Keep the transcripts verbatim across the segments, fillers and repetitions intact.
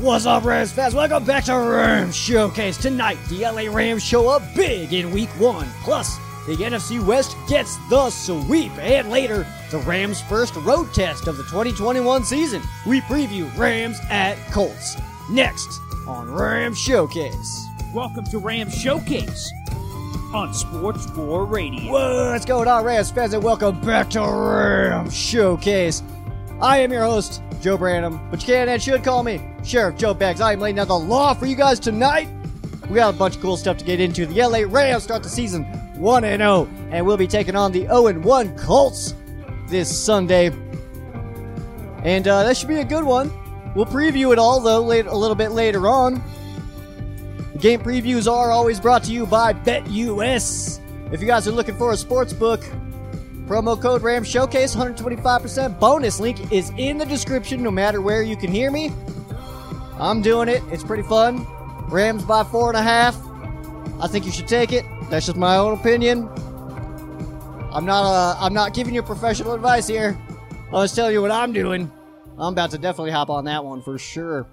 What's up, Rams fans? Welcome back to Rams Showcase. Tonight, the L A Rams show up big in week one. Plus, the N F C West gets the sweep. And later, the Rams' first road test of the twenty twenty-one season. We preview Rams at Colts. Next on Rams Showcase. Welcome to Rams Showcase on Sports four Radio. What's going on, Rams fans, and welcome back to Rams Showcase. I am your host, Joe Branham, but you can and should call me Sheriff Joe Baggs. I am laying down the law for you guys tonight. We got a bunch of cool stuff to get into. The L A Rams start the season one and oh, and we'll be taking on the oh and one Colts this Sunday. And uh, that should be a good one. We'll preview it all, though, late, a little bit later on. The game previews are always brought to you by BetUS. If you guys are looking for a sports book, promo code Rams Showcase, one hundred twenty-five percent bonus. Link is in the description no matter where you can hear me. I'm doing it. It's pretty fun. Rams by four and a half. I think you should take it. That's just my own opinion. I'm not uh, I'm not giving you professional advice here. I'm just telling you what I'm doing. I'm about to definitely hop on that one for sure.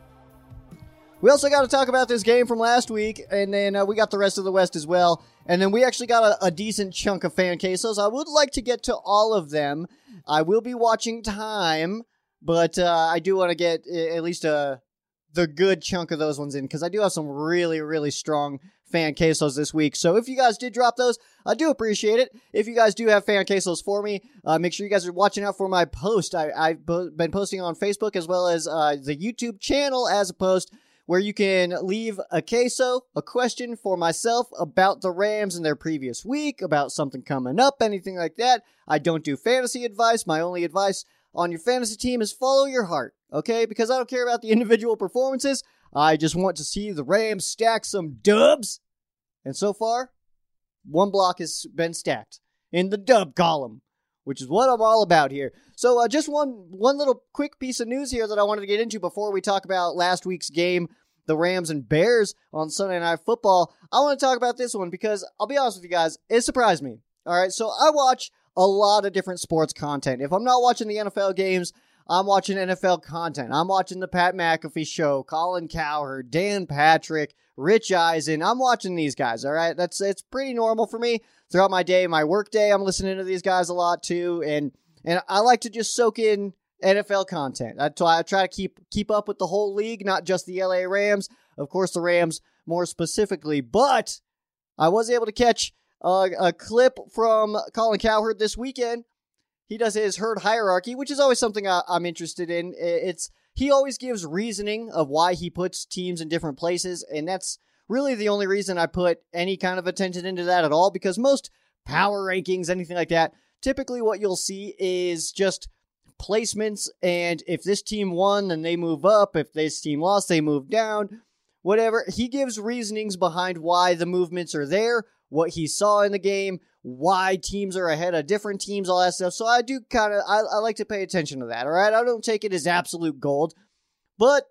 We also got to talk about this game from last week, and then uh, we got the rest of the West as well. And then we actually got a, a decent chunk of fan cases. I would like to get to all of them. I will be watching time, but uh, I do want to get at least a, the good chunk of those ones in, because I do have some really, really strong fan cases this week. So if you guys did drop those, I do appreciate it. If you guys do have fan cases for me, uh, make sure you guys are watching out for my post. I, I've bo- been posting on Facebook as well as uh, the YouTube channel as a post, where you can leave a queso, a question for myself about the Rams in their previous week, about something coming up, anything like that. I don't do fantasy advice. My only advice on your fantasy team is follow your heart, okay? Because I don't care about the individual performances. I just want to see the Rams stack some dubs. And so far, one block has been stacked in the dub column, which is what I'm all about here. So uh, just one one little quick piece of news here that I wanted to get into before we talk about last week's game, the Rams and Bears on Sunday Night Football. I want to talk about this one because, I'll be honest with you guys, it surprised me. All right, so I watch a lot of different sports content. If I'm not watching the N F L games, I'm watching N F L content. I'm watching the Pat McAfee Show, Colin Cowherd, Dan Patrick, Rich Eisen. I'm watching these guys, all right? That's it's pretty normal for me. Throughout my day, my work day, I'm listening to these guys a lot too, and and I like to just soak in N F L content. That's why I try to keep keep up with the whole league, not just the L A Rams. Of course, the Rams more specifically, but I was able to catch a, a clip from Colin Cowherd this weekend. He does his herd hierarchy, which is always something I, I'm interested in. It's he always gives reasoning of why he puts teams in different places, and that's really the only reason I put any kind of attention into that at all, because most power rankings, anything like that, typically what you'll see is just placements, and if this team won, then they move up. If this team lost, they move down. Whatever. He gives reasonings behind why the movements are there, what he saw in the game, why teams are ahead of different teams, all that stuff. So I do kind of, I, I like to pay attention to that, all right? I don't take it as absolute gold, but,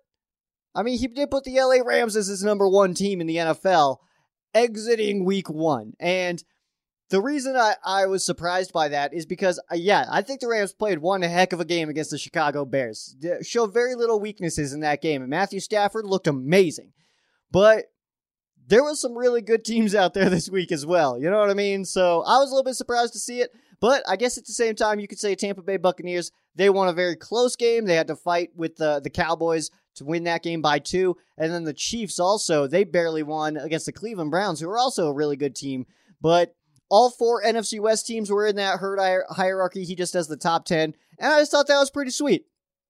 I mean, he did put the L A Rams as his number one team in the N F L exiting week one, and the reason I, I was surprised by that is because, uh, yeah, I think the Rams played one heck of a game against the Chicago Bears. They showed very little weaknesses in that game, and Matthew Stafford looked amazing. But there was some really good teams out there this week as well. You know what I mean? So I was a little bit surprised to see it. But I guess at the same time, you could say Tampa Bay Buccaneers, they won a very close game. They had to fight with the, the Cowboys to win that game by two. And then the Chiefs also, they barely won against the Cleveland Browns, who are also a really good team. But all four N F C West teams were in that herd hierarchy. He just does the top ten. And I just thought that was pretty sweet.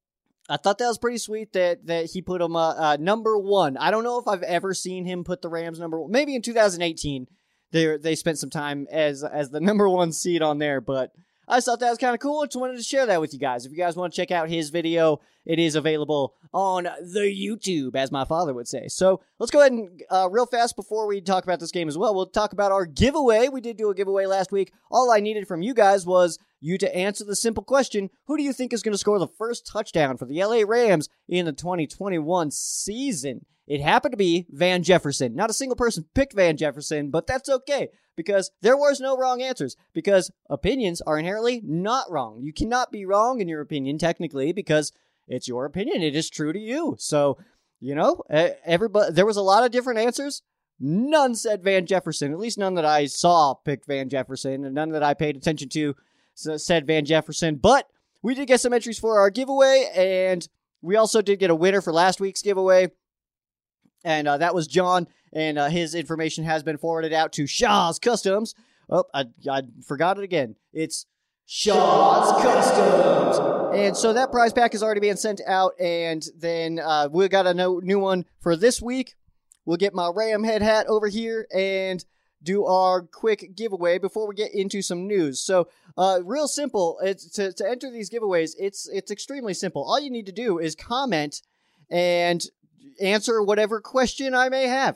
I thought that was pretty sweet that, that he put him uh, uh, number one. I don't know if I've ever seen him put the Rams number one. Maybe in two thousand eighteen, they they spent some time as as the number one seed on there. But I just thought that was kind of cool. I just wanted to share that with you guys. If you guys want to check out his video, it is available on the YouTube, as my father would say. So let's go ahead and uh, real fast before we talk about this game as well, we'll talk about our giveaway. We did do a giveaway last week. All I needed from you guys was you to answer the simple question, who do you think is going to score the first touchdown for the L A Rams in the twenty twenty-one season? It happened to be Van Jefferson. Not a single person picked Van Jefferson, but that's okay, because there was no wrong answers, because opinions are inherently not wrong. You cannot be wrong in your opinion, technically, because it's your opinion. It is true to you. So you know, everybody, there was a lot of different answers. None said Van Jefferson, at least none that I saw picked Van Jefferson, and none that I paid attention to said Van Jefferson. But we did get some entries for our giveaway, and we also did get a winner for last week's giveaway, and uh, that was John, and uh, his information has been forwarded out to Shaw's Customs. Oh, I, I forgot it again. It's Shaw's Customs. And so that prize pack is already being sent out, and then uh, we got a no, new one for this week. We'll get my Ram head hat over here and do our quick giveaway before we get into some news. So, uh, real simple. It's to, to enter these giveaways, it's it's extremely simple. All you need to do is comment and answer whatever question I may have.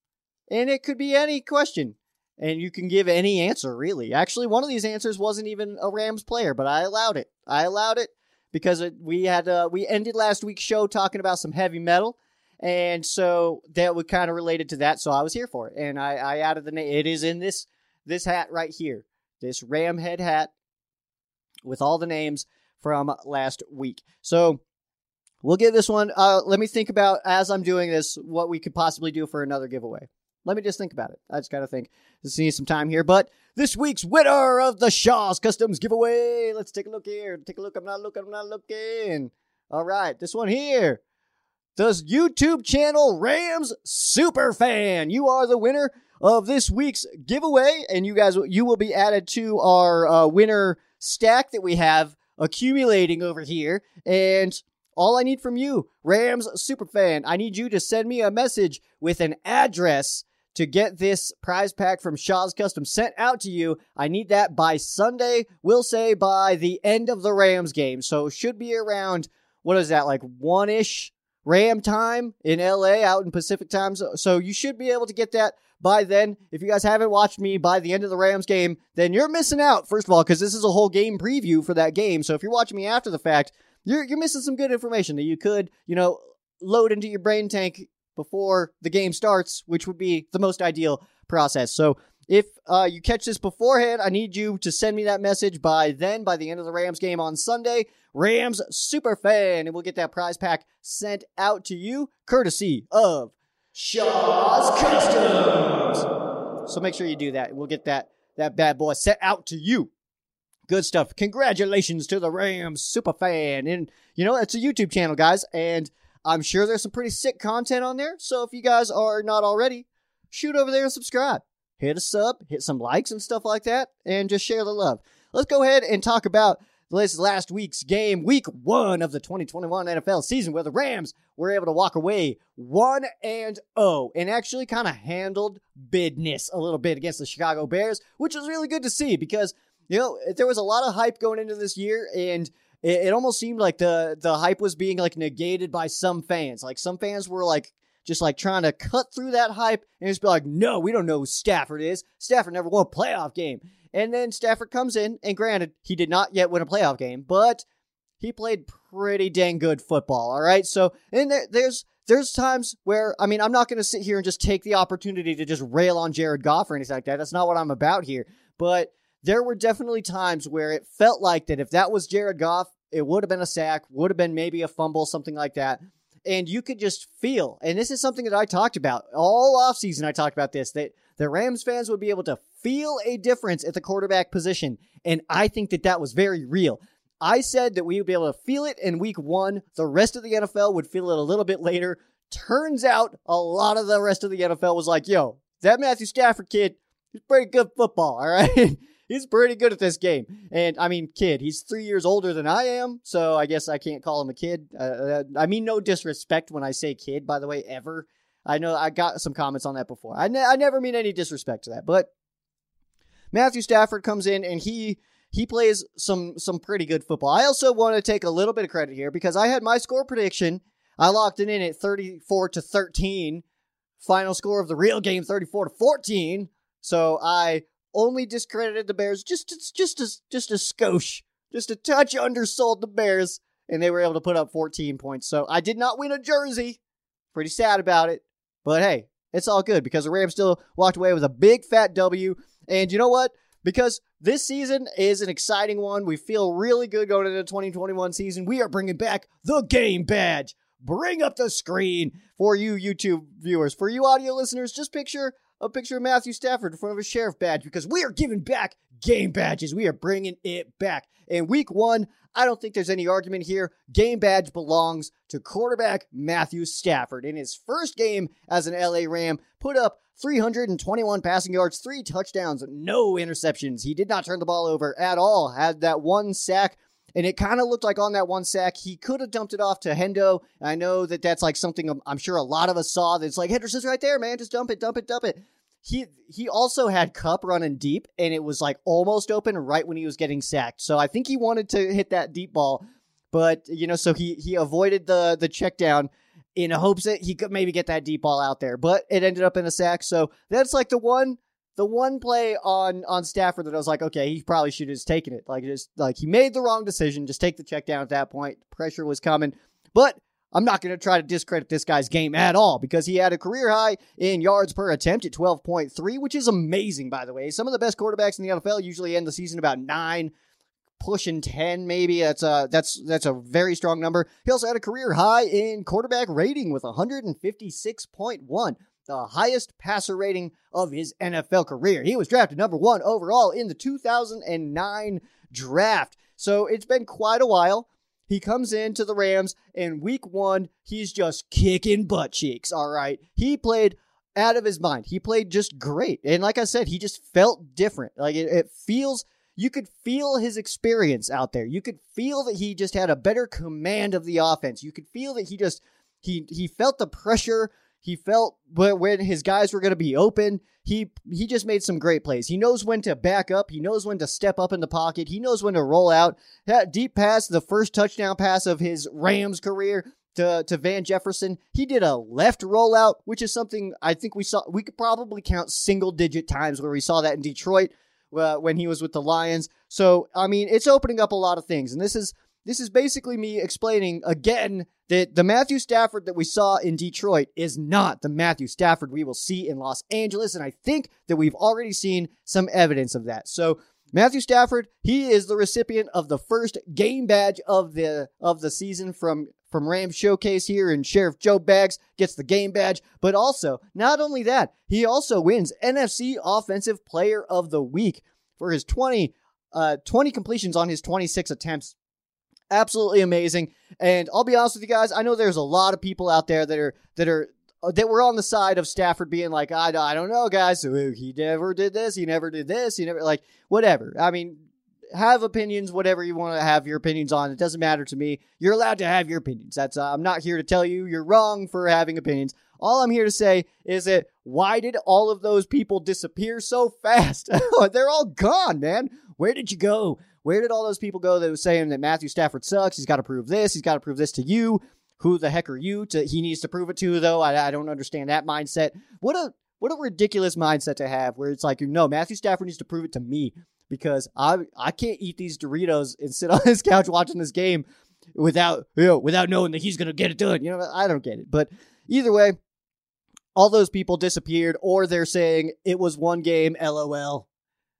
And it could be any question. And you can give any answer, really. Actually, one of these answers wasn't even a Rams player, but I allowed it. I allowed it because it, we had uh, we ended last week's show talking about some heavy metal. And so that would kind of related to that, so I was here for it. And I, I added the name. It is in this this hat right here, this Ram head hat with all the names from last week. So we'll get this one. Uh, let me think about, as I'm doing this, what we could possibly do for another giveaway. Let me just think about it. I just got to think. Just need some time here. But this week's winner of the Shaw's Customs giveaway. Let's take a look here. Take a look. I'm not looking. I'm not looking. All right. This one here. The YouTube channel Rams Superfan. You are the winner of this week's giveaway, and you guys, you will be added to our uh, winner stack that we have accumulating over here. And all I need from you, Rams Superfan, I need you to send me a message with an address to get this prize pack from Shaw's Custom sent out to you. I need that by Sunday. We'll say by the end of the Rams game. So it should be around, what is that, like one-ish Ram time in L A, out in Pacific time. So, so you should be able to get that by then. If you guys haven't watched me by the end of the Rams game, then you're missing out, first of all, because this is a whole game preview for that game. So if you're watching me after the fact, you're you're missing some good information that you could, you know, load into your brain tank before the game starts, which would be the most ideal process. So if uh, you catch this beforehand, I need you to send me that message by then, by the end of the Rams game on Sunday. Rams Superfan, and we'll get that prize pack sent out to you, courtesy of Shaw's Customs. So make sure you do that, and we'll get that, that bad boy sent out to you. Good stuff. Congratulations to the Rams Superfan. And, you know, it's a YouTube channel, guys, and I'm sure there's some pretty sick content on there. So if you guys are not already, shoot over there and subscribe. Hit a sub, hit some likes and stuff like that, and just share the love. Let's go ahead and talk about this last week's game, week one of the twenty twenty-one N F L season, where the Rams were able to walk away one and oh, and actually kind of handled business a little bit against the Chicago Bears, which was really good to see because, you know, there was a lot of hype going into this year, and it, it almost seemed like the, the hype was being, like, negated by some fans. Like, some fans were, like, just, like, trying to cut through that hype and just be like, no, we don't know who Stafford is. Stafford never won a playoff game. And then Stafford comes in, and granted, he did not yet win a playoff game, but he played pretty dang good football, all right? So, and there, there's there's times where, I mean, I'm not going to sit here and just take the opportunity to just rail on Jared Goff or anything like that. That's not what I'm about here. But there were definitely times where it felt like that if that was Jared Goff, it would have been a sack, would have been maybe a fumble, something like that. And you could just feel, and this is something that I talked about all offseason, I talked about this, that the Rams fans would be able to feel a difference at the quarterback position. And I think that that was very real. I said that we would be able to feel it in week one. The rest of the N F L would feel it a little bit later. Turns out a lot of the rest of the N F L was like, yo, that Matthew Stafford kid, he's pretty good football, all right? He's pretty good at this game. And, I mean, kid, he's three years older than I am, so I guess I can't call him a kid. Uh, I mean, no disrespect when I say kid, by the way, ever. I know I got some comments on that before. I, ne- I never mean any disrespect to that. But Matthew Stafford comes in, and he he plays some, some pretty good football. I also want to take a little bit of credit here because I had my score prediction. I locked it in at thirty-four to thirteen. Final score of the real game, thirty-four to fourteen. So I only discredited the Bears just, just, a, just a skosh, just a touch undersold the Bears, and they were able to put up fourteen points. So I did not win a jersey. Pretty sad about it. But hey, it's all good because the Rams still walked away with a big fat W. And you know what? Because this season is an exciting one. We feel really good going into the twenty twenty-one season. We are bringing back the game badge. bring up the screen for you YouTube viewers. For you audio listeners, just picture a picture of Matthew Stafford in front of a sheriff badge because we are giving back game badges. We are bringing it back. In week one, I don't think there's any argument here. Game badge belongs to quarterback Matthew Stafford. In his first game as an L A Ram, put up three hundred twenty-one passing yards, three touchdowns, no interceptions. He did not turn the ball over at all. Had that one sack, and it kind of looked like on that one sack, he could have dumped it off to Hendo. I know that that's like something I'm, I'm sure a lot of us saw. That's like, Henderson's right there, man. Just dump it, dump it, dump it. He he also had Kupp running deep, and it was like almost open right when he was getting sacked. So I think he wanted to hit that deep ball, but you know, so he he avoided the the check down in hopes that he could maybe get that deep ball out there. But it ended up in a sack. So that's like the one the one play on on Stafford that I was like, okay, he probably should have just taken it. Like just like he made the wrong decision. Just take the check down at that point. Pressure was coming, but I'm not going to try to discredit this guy's game at all because he had a career high in yards per attempt at twelve point three, which is amazing, by the way. Some of the best quarterbacks in the N F L usually end the season about nine, pushing ten maybe. That's a, that's, that's a very strong number. He also had a career high in quarterback rating with one fifty-six point one, the highest passer rating of his N F L career. He was drafted number one overall in the two thousand nine draft. So it's been quite a while. He comes into the Rams, and week one, he's just kicking butt cheeks, all right? He played out of his mind. He played just great. And like I said, he just felt different. Like, it, it feels, you could feel his experience out there. You could feel that he just had a better command of the offense. You could feel that he just, he he felt the pressure. He felt when his guys were going to be open. He he just made some great plays. He knows when to back up. He knows when to step up in the pocket. He knows when to roll out. That deep pass, the first touchdown pass of his Rams career to, to Van Jefferson. He did a left rollout, which is something I think we saw. We could probably count single-digit times where we saw that in Detroit uh, when he was with the Lions. So, I mean, it's opening up a lot of things. And this is This is basically me explaining again that the Matthew Stafford that we saw in Detroit is not the Matthew Stafford we will see in Los Angeles. And I think that we've already seen some evidence of that. So Matthew Stafford, he is the recipient of the first game badge of the of the season from, from Rams Showcase here, and Sheriff Joe Baggs gets the game badge. But also, not only that, he also wins N F C Offensive Player of the Week for his twenty, uh, twenty completions on his twenty-six attempts. Absolutely amazing. And I'll be honest with you guys, I know there's a lot of people out there that are that are that were on the side of Stafford being like, I, I don't know, guys. He never did this. He never did this. He never, like, whatever. I mean, have opinions, whatever you want to have your opinions on. It doesn't matter to me. You're allowed to have your opinions. That's uh, I'm not here to tell you you're wrong for having opinions. All I'm here to say is that why did all of those people disappear so fast? They're all gone, man. Where did you go? Where did all those people go that were saying that Matthew Stafford sucks? He's got to prove this. He's got to prove this to you. Who the heck are you? To he needs to prove it to, though. I, I don't understand that mindset. What a what a ridiculous mindset to have, where it's like, no, Matthew Stafford needs to prove it to me because I I can't eat these Doritos and sit on this couch watching this game without you know without knowing that he's gonna get it done. You know, I don't get it. But either way, all those people disappeared, or they're saying it was one game. LOL.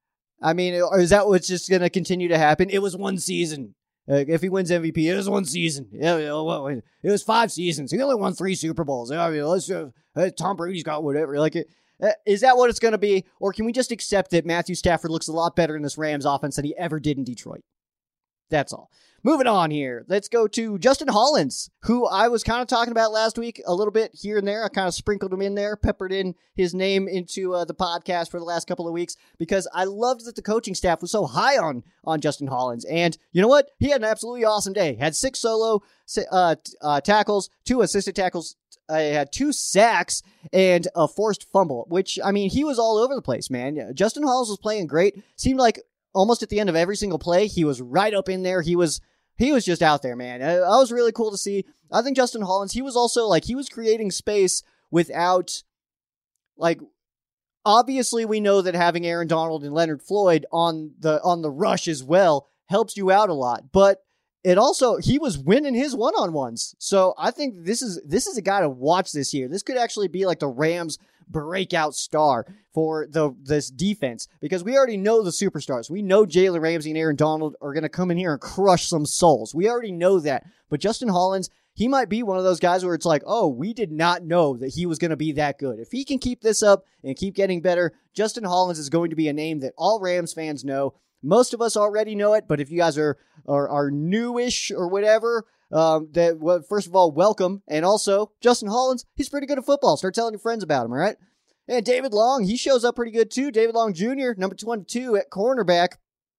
I mean, or is that what's just going to continue to happen? It was one season. Uh, if he wins M V P, it was one season. Yeah, you know, it was five seasons. He only won three Super Bowls. I mean, let's, uh, Tom Brady's got whatever. Like, it, uh, is that what it's going to be? Or can we just accept that Matthew Stafford looks a lot better in this Rams offense than he ever did in Detroit? That's all. Moving on here. Let's go to Justin Hollins, who I was kind of talking about last week a little bit here and there. I kind of sprinkled him in there, peppered in his name into uh, the podcast for the last couple of weeks because I loved that the coaching staff was so high on, on Justin Hollins. And you know what? He had an absolutely awesome day. Had six solo uh, uh, tackles, two assisted tackles, uh, had two sacks, and a forced fumble, which, I mean, he was all over the place, man. Justin Hollins was playing great. Seemed like almost at the end of every single play, he was right up in there. He was he was just out there, man. That was really cool to see. I think Justin Hollins, he was also, like, he was creating space without, like, obviously we know that having Aaron Donald and Leonard Floyd on the on the rush as well helps you out a lot. But it also, he was winning his one-on-ones. So I think this is this is a guy to watch this year. This could actually be like the Rams' breakout star for the this defense, because we already know the superstars. We know Jalen Ramsey and Aaron Donald are going to come in here and crush some souls. We already know that. But Justin Hollins, he might be one of those guys where it's like, oh, we did not know that he was going to be that good. If he can keep this up and keep getting better, Justin Hollins is going to be a name that all Rams fans know. Most of us already know it, but if you guys are are, are newish or whatever, um, that well, first of all, welcome. And also, Justin Hollins, he's pretty good at football. Start telling your friends about him, all right? And David Long, he shows up pretty good too. David Long Junior, number twenty-two at cornerback.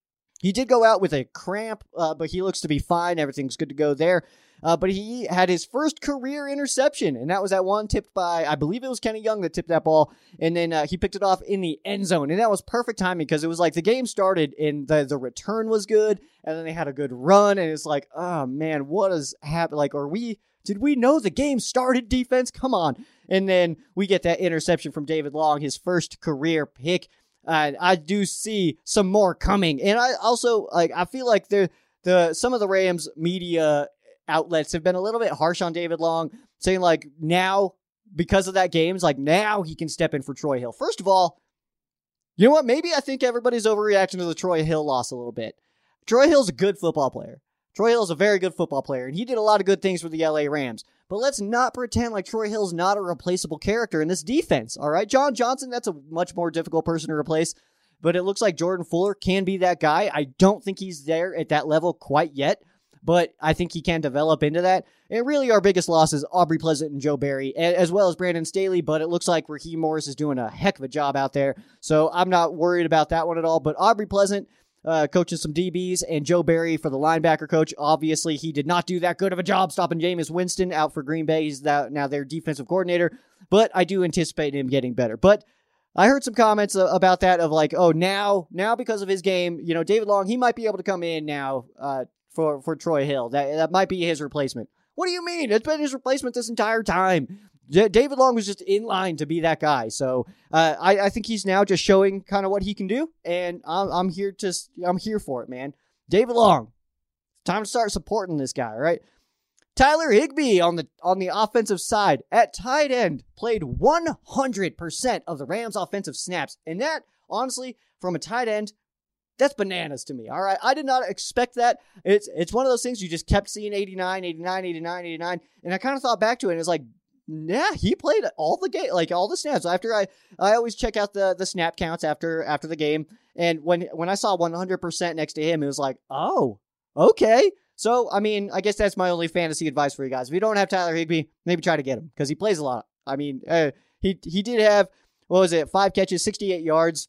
He did go out with a cramp, uh, but he looks to be fine. Everything's good to go there. Uh, but he had his first career interception, and that was that one tipped by, I believe it was Kenny Young that tipped that ball, and then uh, he picked it off in the end zone, and that was perfect timing because it was like the game started, and the, the return was good, and then they had a good run, and it's like, oh, man, what is happening? Like, are we, did we know the game started, defense? Come on. And then we get that interception from David Long, his first career pick. Uh, I do see some more coming, and I also, like, I feel like the, the some of the Rams media outlets have been a little bit harsh on David Long, saying like now, because of that game, it's like now he can step in for Troy Hill. First of all, you know what? Maybe I think everybody's overreacting to the Troy Hill loss a little bit. Troy Hill's a good football player. Troy Hill's a very good football player, and he did a lot of good things for the L A Rams. But let's not pretend like Troy Hill's not a replaceable character in this defense, all right? John Johnson, that's a much more difficult person to replace, but it looks like Jordan Fuller can be that guy. I don't think he's there at that level quite yet, but I think he can develop into that. And really our biggest loss is Aubrey Pleasant and Joe Barry, as well as Brandon Staley, but it looks like Raheem Morris is doing a heck of a job out there, so I'm not worried about that one at all. But Aubrey Pleasant, uh, coaching some D Bs, and Joe Barry for the linebacker coach. Obviously, he did not do that good of a job stopping Jameis Winston out for Green Bay. He's now their defensive coordinator, but I do anticipate him getting better. But I heard some comments about that of like, oh, now, now because of his game, you know, David Long, he might be able to come in now, uh, for, for Troy Hill. That that might be his replacement. What do you mean? It's been his replacement this entire time. D- David Long was just in line to be that guy. So uh, I, I think he's now just showing kind of what he can do, and I'm, I'm here to I'm here for it, man. David Long, time to start supporting this guy, right? Tyler Higbee on the on the offensive side at tight end played one hundred percent of the Rams' offensive snaps, and that honestly, from a tight end, that's bananas to me, all right? I did not expect that. It's it's one of those things you just kept seeing eighty-nine, eighty-nine, eighty-nine, eighty-nine, and I kind of thought back to it, and it's like, yeah, he played all the game, like all the snaps. After I, I always check out the, the snap counts after after the game, and when when I saw one hundred percent next to him, it was like, oh, okay. So, I mean, I guess that's my only fantasy advice for you guys. If you don't have Tyler Higbee, maybe try to get him, because he plays a lot. I mean, uh, he he did have, what was it, five catches, sixty-eight yards.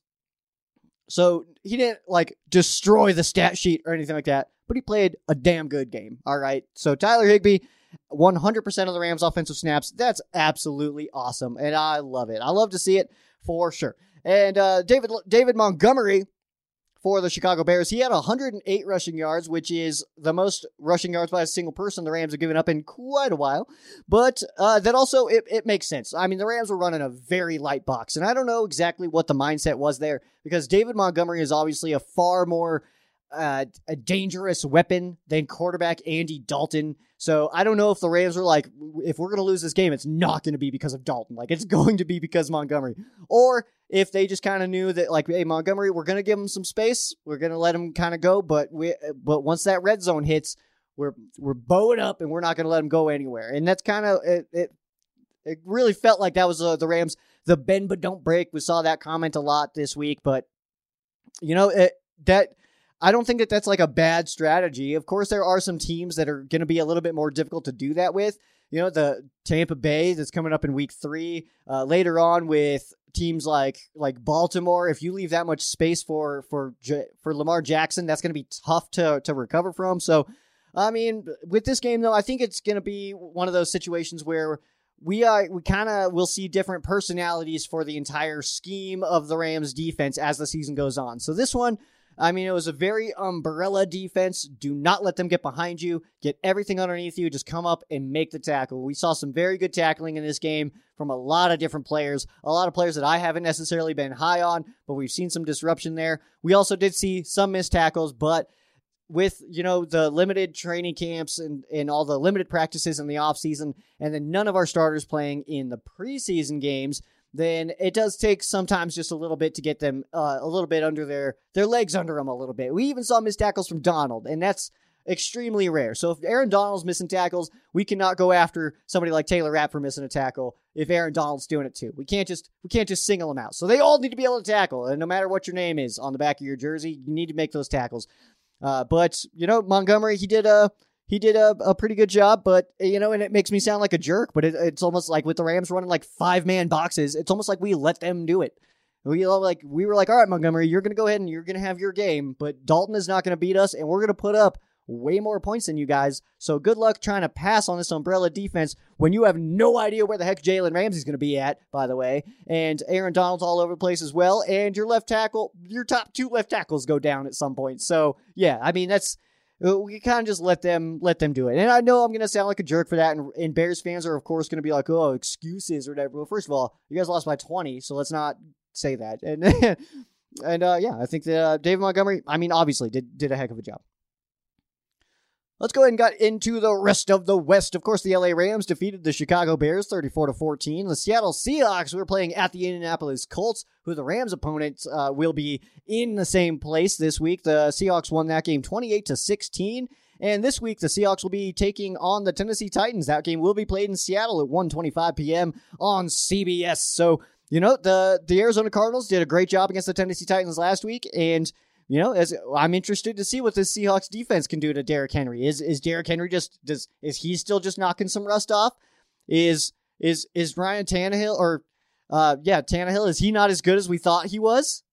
So he didn't, like, destroy the stat sheet or anything like that, but he played a damn good game, all right? So Tyler Higbee, one hundred percent of the Rams' offensive snaps, that's absolutely awesome, and I love it. I love to see it for sure. And uh, David David Montgomery for the Chicago Bears, he had one hundred eight rushing yards, which is the most rushing yards by a single person the Rams have given up in quite a while. But uh, that also, it, it makes sense. I mean, the Rams were running a very light box, and I don't know exactly what the mindset was there, because David Montgomery is obviously a far more uh, a dangerous weapon than quarterback Andy Dalton. So I don't know if the Rams were like, if we're going to lose this game, it's not going to be because of Dalton. Like, it's going to be because of Montgomery. Or if they just kind of knew that, like, hey, Montgomery, we're going to give him some space. We're going to let him kind of go. But we, but once that red zone hits, we're we're bowing up and we're not going to let him go anywhere. And that's kind of, it, it It really felt like that was uh, the Rams, the bend but don't break. We saw that comment a lot this week. But, you know, it, that... I don't think that that's like a bad strategy. Of course, there are some teams that are going to be a little bit more difficult to do that with. You know, the Tampa Bay that's coming up in week three. Uh, later on with teams like like Baltimore, if you leave that much space for for for Lamar Jackson, that's going to be tough to to recover from. So, I mean, with this game though, I think it's going to be one of those situations where we are we kind of will see different personalities for the entire scheme of the Rams defense as the season goes on. So this one, I mean, it was a very umbrella defense. Do not let them get behind you. Get everything underneath you. Just come up and make the tackle. We saw some very good tackling in this game from a lot of different players. A lot of players that I haven't necessarily been high on, but we've seen some disruption there. We also did see some missed tackles, but with, you know, the limited training camps and, and all the limited practices in the offseason, and then none of our starters playing in the preseason games, then it does take sometimes just a little bit to get them uh, a little bit under their, their legs under them a little bit. We even saw missed tackles from Donald, and that's extremely rare. So if Aaron Donald's missing tackles, we cannot go after somebody like Taylor Rapp for missing a tackle if Aaron Donald's doing it too. We can't just we can't just single them out. So they all need to be able to tackle, and no matter what your name is on the back of your jersey, you need to make those tackles. Uh, but you know, Montgomery, he did a he did a, a pretty good job. But you know, and it makes me sound like a jerk. But it, it's almost like with the Rams running like five man boxes, it's almost like we let them do it. We like we were like, all right, Montgomery, you're gonna go ahead and you're gonna have your game, but Dalton is not gonna beat us, and we're gonna put up way more points than you guys. So good luck trying to pass on this umbrella defense when you have no idea where the heck Jalen Ramsey's going to be at, by the way. And Aaron Donald's all over the place as well. And your left tackle, your top two left tackles go down at some point. So yeah, I mean, that's, we kind of just let them, let them do it. And I know I'm going to sound like a jerk for that. And, and Bears fans are of course going to be like, oh, excuses or whatever. Well, first of all, you guys lost by twenty. So let's not say that. And, and uh, yeah, I think that uh, David Montgomery, I mean, obviously did, did a heck of a job. Let's go ahead and get into the rest of the West. Of course, the L A Rams defeated the Chicago Bears thirty-four to fourteen. The Seattle Seahawks were playing at the Indianapolis Colts, who the Rams' opponents uh, will be in the same place this week. The Seahawks won that game twenty-eight to sixteen. And this week, the Seahawks will be taking on the Tennessee Titans. That game will be played in Seattle at one twenty-five p.m. on C B S. So, you know, the, the Arizona Cardinals did a great job against the Tennessee Titans last week, and you know, as I'm interested to see what this Seahawks defense can do to Derrick Henry. Is is Derrick Henry just does is he still just knocking some rust off? Is is is Ryan Tannehill or uh yeah Tannehill, is he not as good as we thought he was?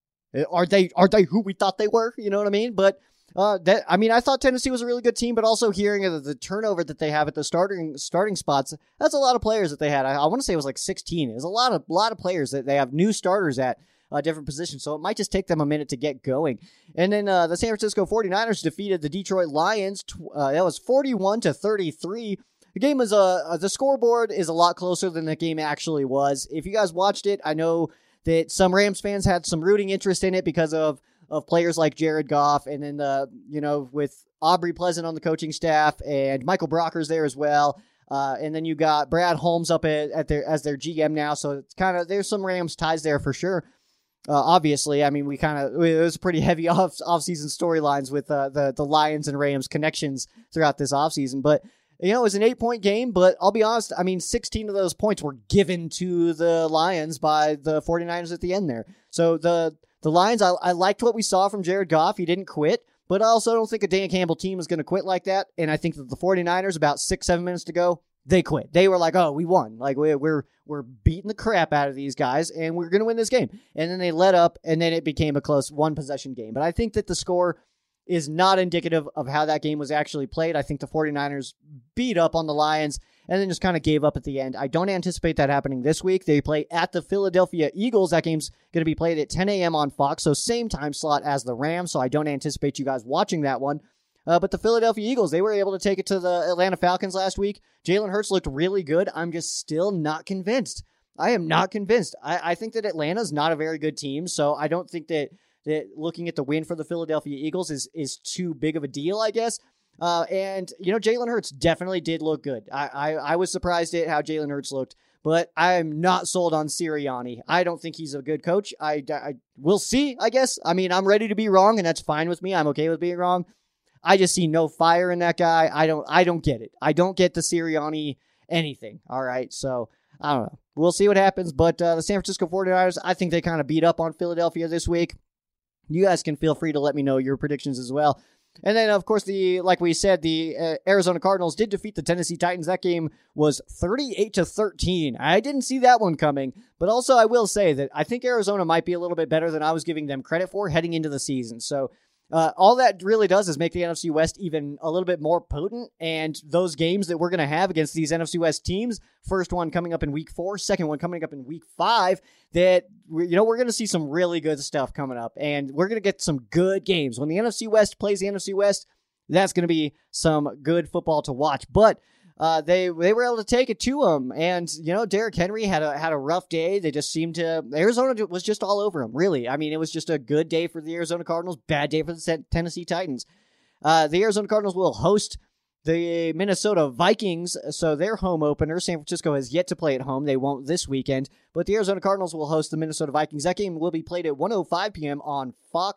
Are they are they who we thought they were? You know what I mean? But uh that I mean I thought Tennessee was a really good team, but also hearing of the turnover that they have at the starting starting spots, that's a lot of players that they had. I, I want to say it was like sixteen. It was a lot of lot of players that they have new starters at Uh, different positions, so it might just take them a minute to get going. And then uh, the San Francisco forty-niners defeated the Detroit Lions. Tw- uh, that was forty-one to thirty-three. The game was, uh, uh, the scoreboard is a lot closer than the game actually was. If you guys watched it, I know that some Rams fans had some rooting interest in it because of, of players like Jared Goff, and then, uh, you know, with Aubrey Pleasant on the coaching staff, and Michael Brocker's there as well. Uh, and then you got Brad Holmes up at, at their as their G M now, so it's kind of, there's some Rams ties there for sure. Uh, obviously, I mean, we kind of, it was pretty heavy off off-season storylines with uh, the, the Lions and Rams connections throughout this offseason. But, you know, it was an eight-point game, but I'll be honest, I mean, sixteen of those points were given to the Lions by the forty-niners at the end there. So the the Lions, I, I liked what we saw from Jared Goff. He didn't quit, but I also don't think a Dan Campbell team is going to quit like that. And I think that the forty-niners, about six, seven minutes to go, they quit. They were like, oh, we won. Like, we're, we're, we're beating the crap out of these guys, and we're going to win this game. And then they let up, and then it became a close one-possession game. But I think that the score is not indicative of how that game was actually played. I think the forty-niners beat up on the Lions and then just kind of gave up at the end. I don't anticipate that happening this week. They play at the Philadelphia Eagles. That game's going to be played at ten a.m. on Fox, so same time slot as the Rams, so I don't anticipate you guys watching that one. Uh, but the Philadelphia Eagles, they were able to take it to the Atlanta Falcons last week. Jalen Hurts looked really good. I'm just still not convinced. I am not convinced. I, I think that Atlanta's not a very good team, so I don't think that, that looking at the win for the Philadelphia Eagles is, is too big of a deal, I guess. Uh, and, you know, Jalen Hurts definitely did look good. I, I, I was surprised at how Jalen Hurts looked, but I'm not sold on Sirianni. I don't think he's a good coach. I, I, we'll see, I guess. I mean, I'm ready to be wrong, and that's fine with me. I'm okay with being wrong. I just see no fire in that guy. I don't I don't get it. I don't get the Sirianni anything. All right, so I don't know. We'll see what happens, but uh, the San Francisco forty-niners, I think they kind of beat up on Philadelphia this week. You guys can feel free to let me know your predictions as well. And then, of course, the like we said, the uh, Arizona Cardinals did defeat the Tennessee Titans. That game was thirty-eight to thirteen. I didn't see that one coming, but also I will say that I think Arizona might be a little bit better than I was giving them credit for heading into the season. So Uh, all that really does is make the N F C West even a little bit more potent, and those games that we're going to have against these N F C West teams, first one coming up in week four, second one coming up in week five, that, you know, we're going to see some really good stuff coming up, and we're going to get some good games. When the N F C West plays the N F C West, that's going to be some good football to watch, but Uh, they they were able to take it to him, and you know Derrick Henry had a had a rough day. They just seemed to Arizona was just all over him. Really, I mean, it was just a good day for the Arizona Cardinals, bad day for the Tennessee Titans. Uh, the Arizona Cardinals will host the Minnesota Vikings, so their home opener. San Francisco has yet to play at home; they won't this weekend. But the Arizona Cardinals will host the Minnesota Vikings. That game will be played at one oh five p.m. on Fox.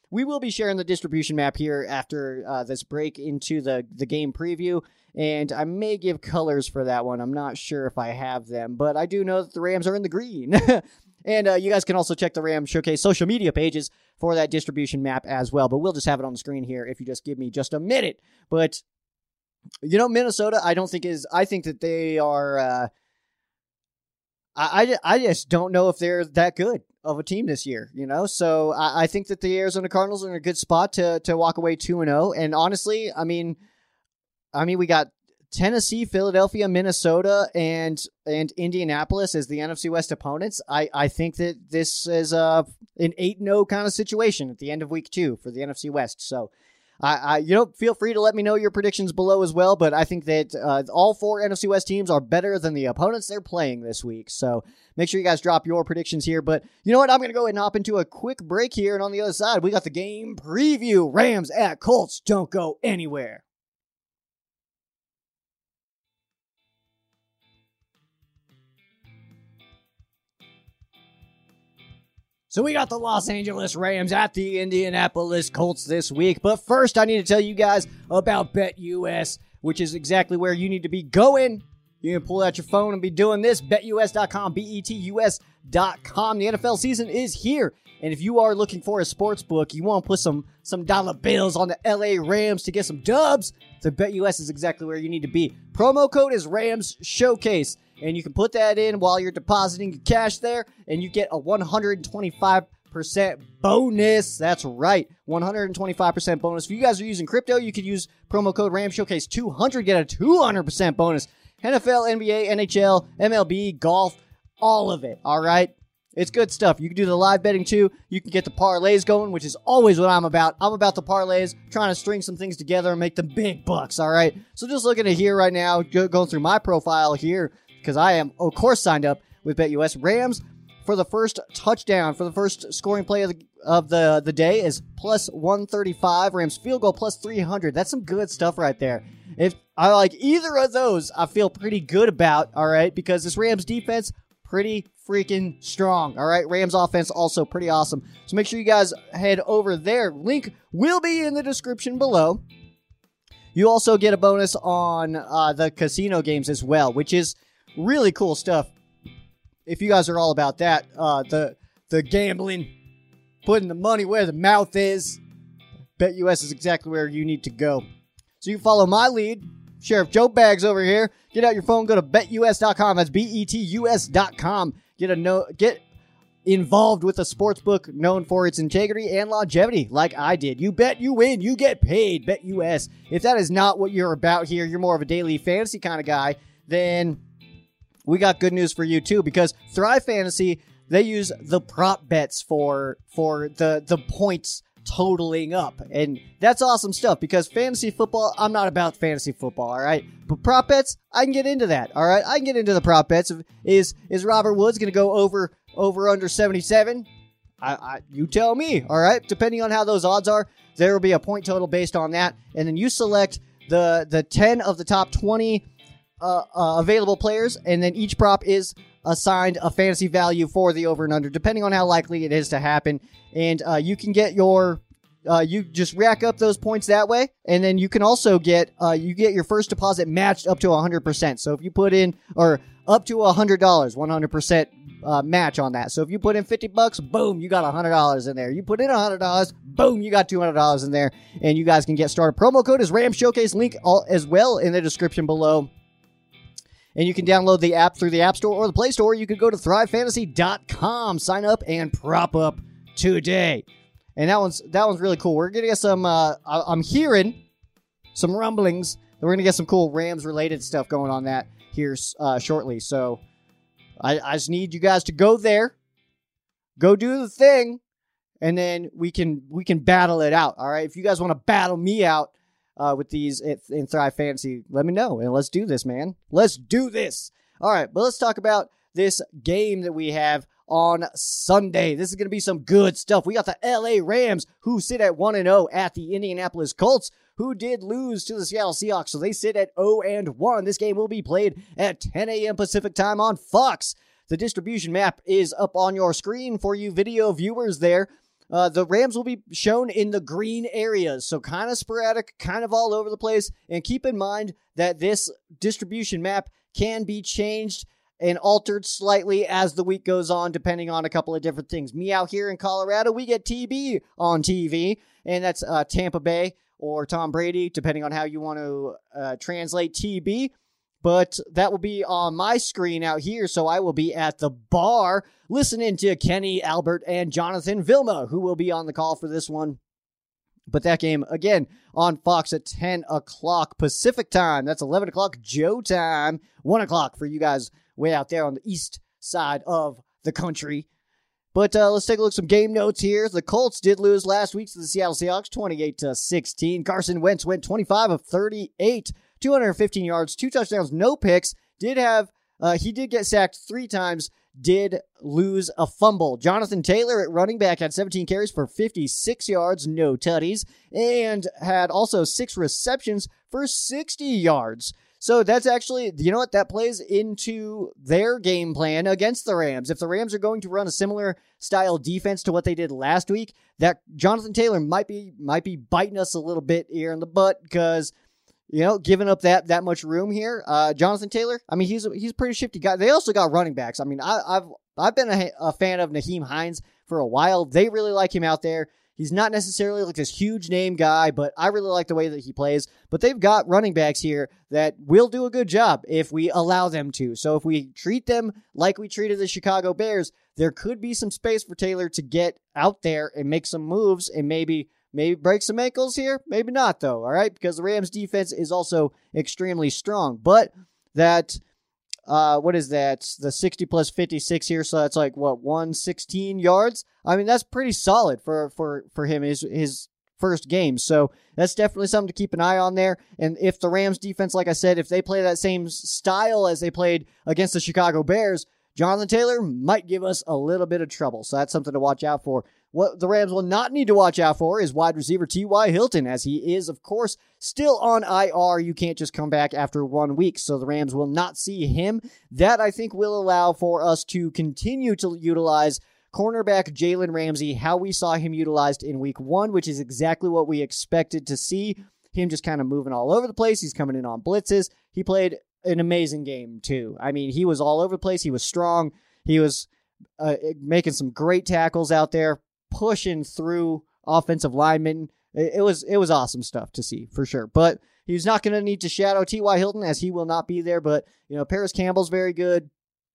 we will be sharing the distribution map here after uh, this break into the, the game preview, and I may give colors for that one. I'm not sure if I have them, but I do know that the Rams are in the green. And uh, you guys can also check the Rams Showcase social media pages for that distribution map as well, but we'll just have it on the screen here if you just give me just a minute. But, you know, Minnesota, I don't think is, I think that they are, uh, I, I, I just don't know if they're that good of a team this year, you know? So I, I think that the Arizona Cardinals are in a good spot to to walk away two and oh. And honestly, I mean, I mean, we got Tennessee, Philadelphia, Minnesota, and and Indianapolis as the N F C West opponents. I, I think that this is a, an eight and oh kind of situation at the end of week two for the N F C West. So, I, I you know, feel free to let me know your predictions below as well, but I think that uh, all four N F C West teams are better than the opponents they're playing this week. So make sure you guys drop your predictions here. But you know what? I'm going to go ahead and hop into a quick break here, and on the other side, we got the game preview. Rams at Colts. Don't go anywhere. So we got the Los Angeles Rams at the Indianapolis Colts this week. But first, I need to tell you guys about BetUS, which is exactly where you need to be going. You can pull out your phone and be doing this. Bet U S dot com, B E T U S dot com. The N F L season is here. And if you are looking for a sports book, you want to put some, some dollar bills on the L A Rams to get some dubs, then BetUS is exactly where you need to be. Promo code is Rams Showcase. And you can put that in while you're depositing your cash there, and you get a one hundred twenty-five percent bonus. That's right, one hundred twenty-five percent bonus. If you guys are using crypto, you could use promo code Ram Showcase two hundred, get a two hundred percent bonus. N F L, N B A, N H L, M L B, golf, all of it, all right? It's good stuff. You can do the live betting too. You can get the parlays going, which is always what I'm about. I'm about the parlays, trying to string some things together and make them big bucks, all right? So just looking at here right now, go, going through my profile here, because I am, of course, signed up with BetUS. Rams for the first touchdown, for the first scoring play of the of the, the day is plus one thirty-five. Rams field goal plus three hundred. That's some good stuff right there. If I like either of those, I feel pretty good about, all right, because this Rams defense, pretty freaking strong, all right? Rams offense also pretty awesome. So make sure you guys head over there. Link will be in the description below. You also get a bonus on uh, the casino games as well, which is really cool stuff. If you guys are all about that, uh, the the gambling, putting the money where the mouth is, BetUS is exactly where you need to go. So you can follow my lead, Sheriff Joe Bags over here. Get out your phone, go to Bet U S dot com. That's B E T U S dot com. Get a no, get involved with a sports book known for its integrity and longevity, like I did. You bet, you win, you get paid. BetUS. If that is not what you're about here, you're more of a daily fantasy kind of guy, then we got good news for you too, because Thrive Fantasy, they use the prop bets for for the the points totaling up. And that's awesome stuff, because fantasy football, I'm not about fantasy football, all right? But prop bets, I can get into that, all right? I can get into the prop bets. Is is Robert Woods going to go over over under seventy-seven? I, I you tell me, all right? Depending on how those odds are, there will be a point total based on that. And then you select the the ten of the top twenty Uh, uh, available players, and then each prop is assigned a fantasy value for the over and under, depending on how likely it is to happen. And uh, you can get your, uh, you just rack up those points that way, and then you can also get, uh, you get your first deposit matched up to one hundred percent. So if you put in, or up to one hundred dollars, one hundred percent uh, match on that. So if you put in fifty bucks, boom, you got one hundred dollars in there. You put in one hundred dollars, boom, you got two hundred dollars in there, and you guys can get started. Promo code is Ram Showcase, link all, as well in the description below. And you can download the app through the App Store or the Play Store. You could go to thrive fantasy dot com, sign up, and prop up today. And that one's that one's really cool. We're going to get some, uh, I'm hearing some rumblings that we're going to get some cool Rams-related stuff going on that here uh, shortly. So I, I just need you guys to go there, go do the thing, and then we can we can battle it out, all right? If you guys want to battle me out, Uh, with these in Thrive Fantasy, let me know, and let's do this, man. Let's do this. All right, but let's talk about this game that we have on Sunday. This is going to be some good stuff. We got the L A Rams, who sit at one and oh at the Indianapolis Colts, who did lose to the Seattle Seahawks, so they sit at oh and one. This game will be played at ten a.m. Pacific time on Fox. The distribution map is up on your screen for you video viewers there. Uh, the Rams will be shown in the green areas, so kind of sporadic, kind of all over the place. And keep in mind that this distribution map can be changed and altered slightly as the week goes on, depending on a couple of different things. Me out here in Colorado, we get T B on T V, and that's uh, Tampa Bay or Tom Brady, depending on how you want to uh, translate T B. But that will be on my screen out here, so I will be at the bar listening to Kenny Albert and Jonathan Vilma, who will be on the call for this one. But that game, again, on Fox at ten o'clock Pacific time. That's eleven o'clock Joe time, one o'clock for you guys way out there on the east side of the country. But uh, let's take a look at some game notes here. The Colts did lose last week to the Seattle Seahawks, twenty-eight to sixteen. Carson Wentz went twenty-five of thirty-eight, two hundred fifteen yards, two touchdowns, no picks. Did have, uh, he did get sacked three times, did lose a fumble. Jonathan Taylor at running back had seventeen carries for fifty-six yards, no tutties, and had also six receptions for sixty yards. So that's actually, you know what, that plays into their game plan against the Rams. If the Rams are going to run a similar style defense to what they did last week, that Jonathan Taylor might be might be biting us a little bit here in the butt because, you know, giving up that that much room here. Uh, Jonathan Taylor, I mean, he's a, he's a pretty shifty guy. They also got running backs. I mean, I, I've I've been a, a fan of Nyheim Hines for a while. They really like him out there. He's not necessarily like this huge name guy, but I really like the way that he plays. But they've got running backs here that will do a good job if we allow them to. So if we treat them like we treated the Chicago Bears, there could be some space for Taylor to get out there and make some moves and maybe maybe break some ankles here. Maybe not, though, all right? Because the Rams defense is also extremely strong. But that, uh, what is that? The sixty plus fifty-six here, so that's like, what, one hundred sixteen yards? I mean, that's pretty solid for, for, for him, his, his first game. So that's definitely something to keep an eye on there. And if the Rams defense, like I said, if they play that same style as they played against the Chicago Bears, Jonathan Taylor might give us a little bit of trouble. So that's something to watch out for. What the Rams will not need to watch out for is wide receiver T Y. Hilton, as he is, of course, still on I R. You can't just come back after one week, so the Rams will not see him. That, I think, will allow for us to continue to utilize cornerback Jalen Ramsey, how we saw him utilized in week one, which is exactly what we expected to see. Him just kind of moving all over the place. He's coming in on blitzes. He played an amazing game, too. I mean, he was all over the place. He was strong. He was uh, making some great tackles out there, pushing through offensive linemen. It, it was it was awesome stuff to see, for sure. But he's not going to need to shadow T Y. Hilton, as he will not be there. But, you know, Paris Campbell's very good.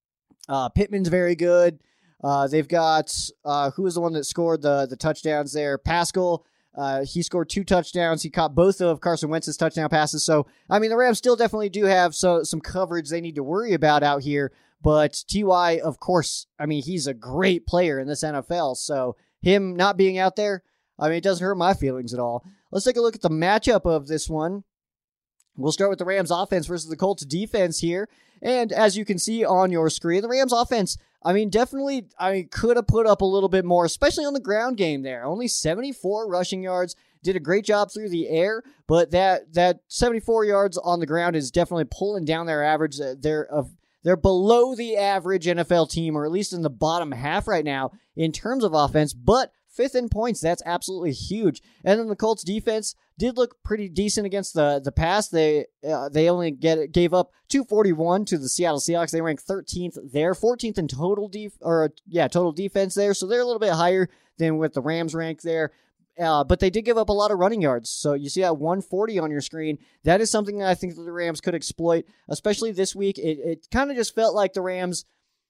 Uh, Pittman's very good. Uh, they've got, uh, who was the one that scored the, the touchdowns there? Pascal. Uh, he scored two touchdowns. He caught both of Carson Wentz's touchdown passes. So, I mean, the Rams still definitely do have so some coverage they need to worry about out here. But T Y, of course, I mean, he's a great player in this N F L. So him not being out there, I mean, it doesn't hurt my feelings at all. Let's take a look at the matchup of this one. We'll start with the Rams offense versus the Colts defense here. And as you can see on your screen, the Rams offense, I mean, definitely, I mean, could have put up a little bit more, especially on the ground game there. Only seventy-four rushing yards. Did a great job through the air, but that that seventy-four yards on the ground is definitely pulling down their average. They're of they're below the average N F L team, or at least in the bottom half right now in terms of offense, but fifth in points. That's absolutely huge. And then the Colts defense did look pretty decent against the, the pass. They uh, they only get gave up two forty-one to the Seattle Seahawks. They ranked thirteenth there, fourteenth in total def or yeah total defense there. So they're a little bit higher than what the Rams rank there. Uh, but they did give up a lot of running yards. So you see that one forty on your screen. That is something that I think that the Rams could exploit, especially this week. It it kind of just felt like the Rams.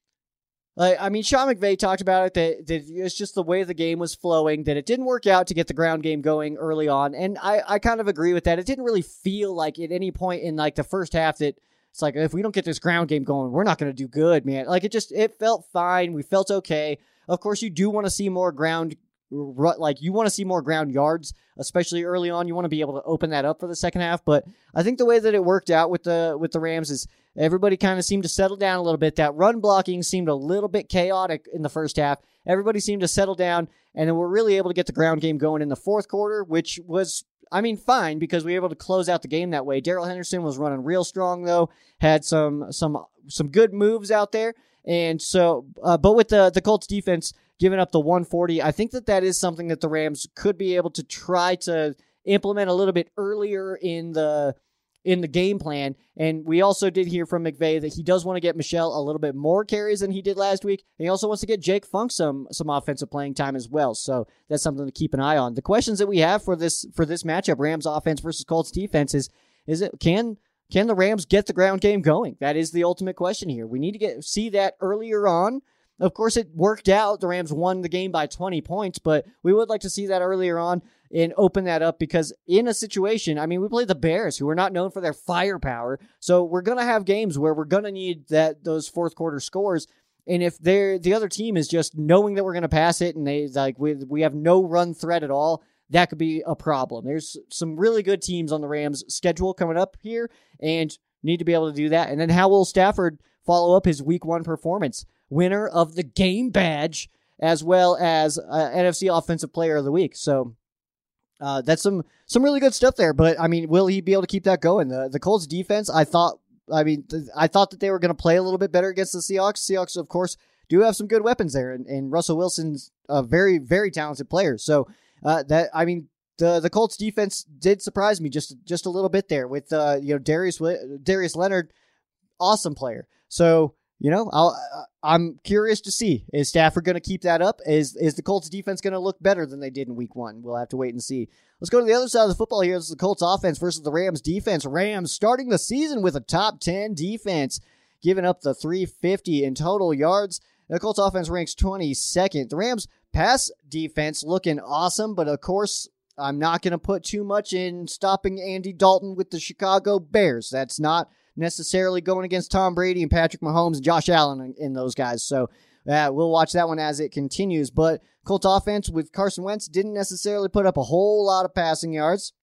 Like, I mean, Sean McVay talked about it, that, that it's just the way the game was flowing, that it didn't work out to get the ground game going early on. And I, I kind of agree with that. It didn't really feel like at any point in like the first half that it's like, if we don't get this ground game going, we're not going to do good, man. Like it just, it felt fine. We felt okay. Of course, you do want to see more ground, like you want to see more ground yards, especially early on. You want to be able to open that up for the second half. But I think the way that it worked out with the, with the Rams is, everybody kind of seemed to settle down a little bit. That run blocking seemed a little bit chaotic in the first half. Everybody seemed to settle down, and then we're really able to get the ground game going in the fourth quarter, which was, I mean, fine, because we were able to close out the game that way. Darrell Henderson was running real strong, though, had some some some good moves out there. And so, uh, but with the, the Colts defense giving up the one forty, I think that that is something that the Rams could be able to try to implement a little bit earlier in the in the game plan. And we also did hear from McVay that he does want to get Michel a little bit more carries than he did last week. And he also wants to get Jake Funk some some offensive playing time as well. So that's something to keep an eye on. The questions that we have for this for this matchup, Rams offense versus Colts defense, is is it can can the Rams get the ground game going? That is the ultimate question here. We need to get see that earlier on. Of course, it worked out. The Rams won the game by twenty points, but we would like to see that earlier on and open that up, because in a situation, I mean, we played the Bears, who are not known for their firepower, so we're going to have games where we're going to need that those fourth quarter scores. And if they're the other team is just knowing that we're going to pass it and they like we we have no run threat at all, that could be a problem. There's some really good teams on the Rams schedule coming up here and need to be able to do that. And then how will Stafford follow up his week one performance? Winner of the game badge, as well as uh, N F C Offensive Player of the Week. So uh, that's some some really good stuff there. But I mean, will he be able to keep that going? The the Colts defense, I thought, I mean, th- I thought that they were going to play a little bit better against the Seahawks. Seahawks, of course, do have some good weapons there, and, and Russell Wilson's a very very talented player. So uh, that I mean. The the Colts defense did surprise me just just a little bit there with uh you know Darius Darius Leonard, awesome player. So you know I'll I'm curious to see, is Stafford going to keep that up? Is is the Colts defense going to look better than they did in week one? We'll have to wait and see. Let's go to the other side of the football here. This is the Colts offense versus the Rams defense. Rams starting the season with a top ten defense, giving up the three fifty in total yards. The Colts offense ranks twenty-second. The Rams pass defense looking awesome, but of course, I'm not going to put too much in stopping Andy Dalton with the Chicago Bears. That's not necessarily going against Tom Brady and Patrick Mahomes and Josh Allen and, and those guys. So uh, we'll watch that one as it continues. But Colts offense with Carson Wentz didn't necessarily put up a whole lot of passing yards.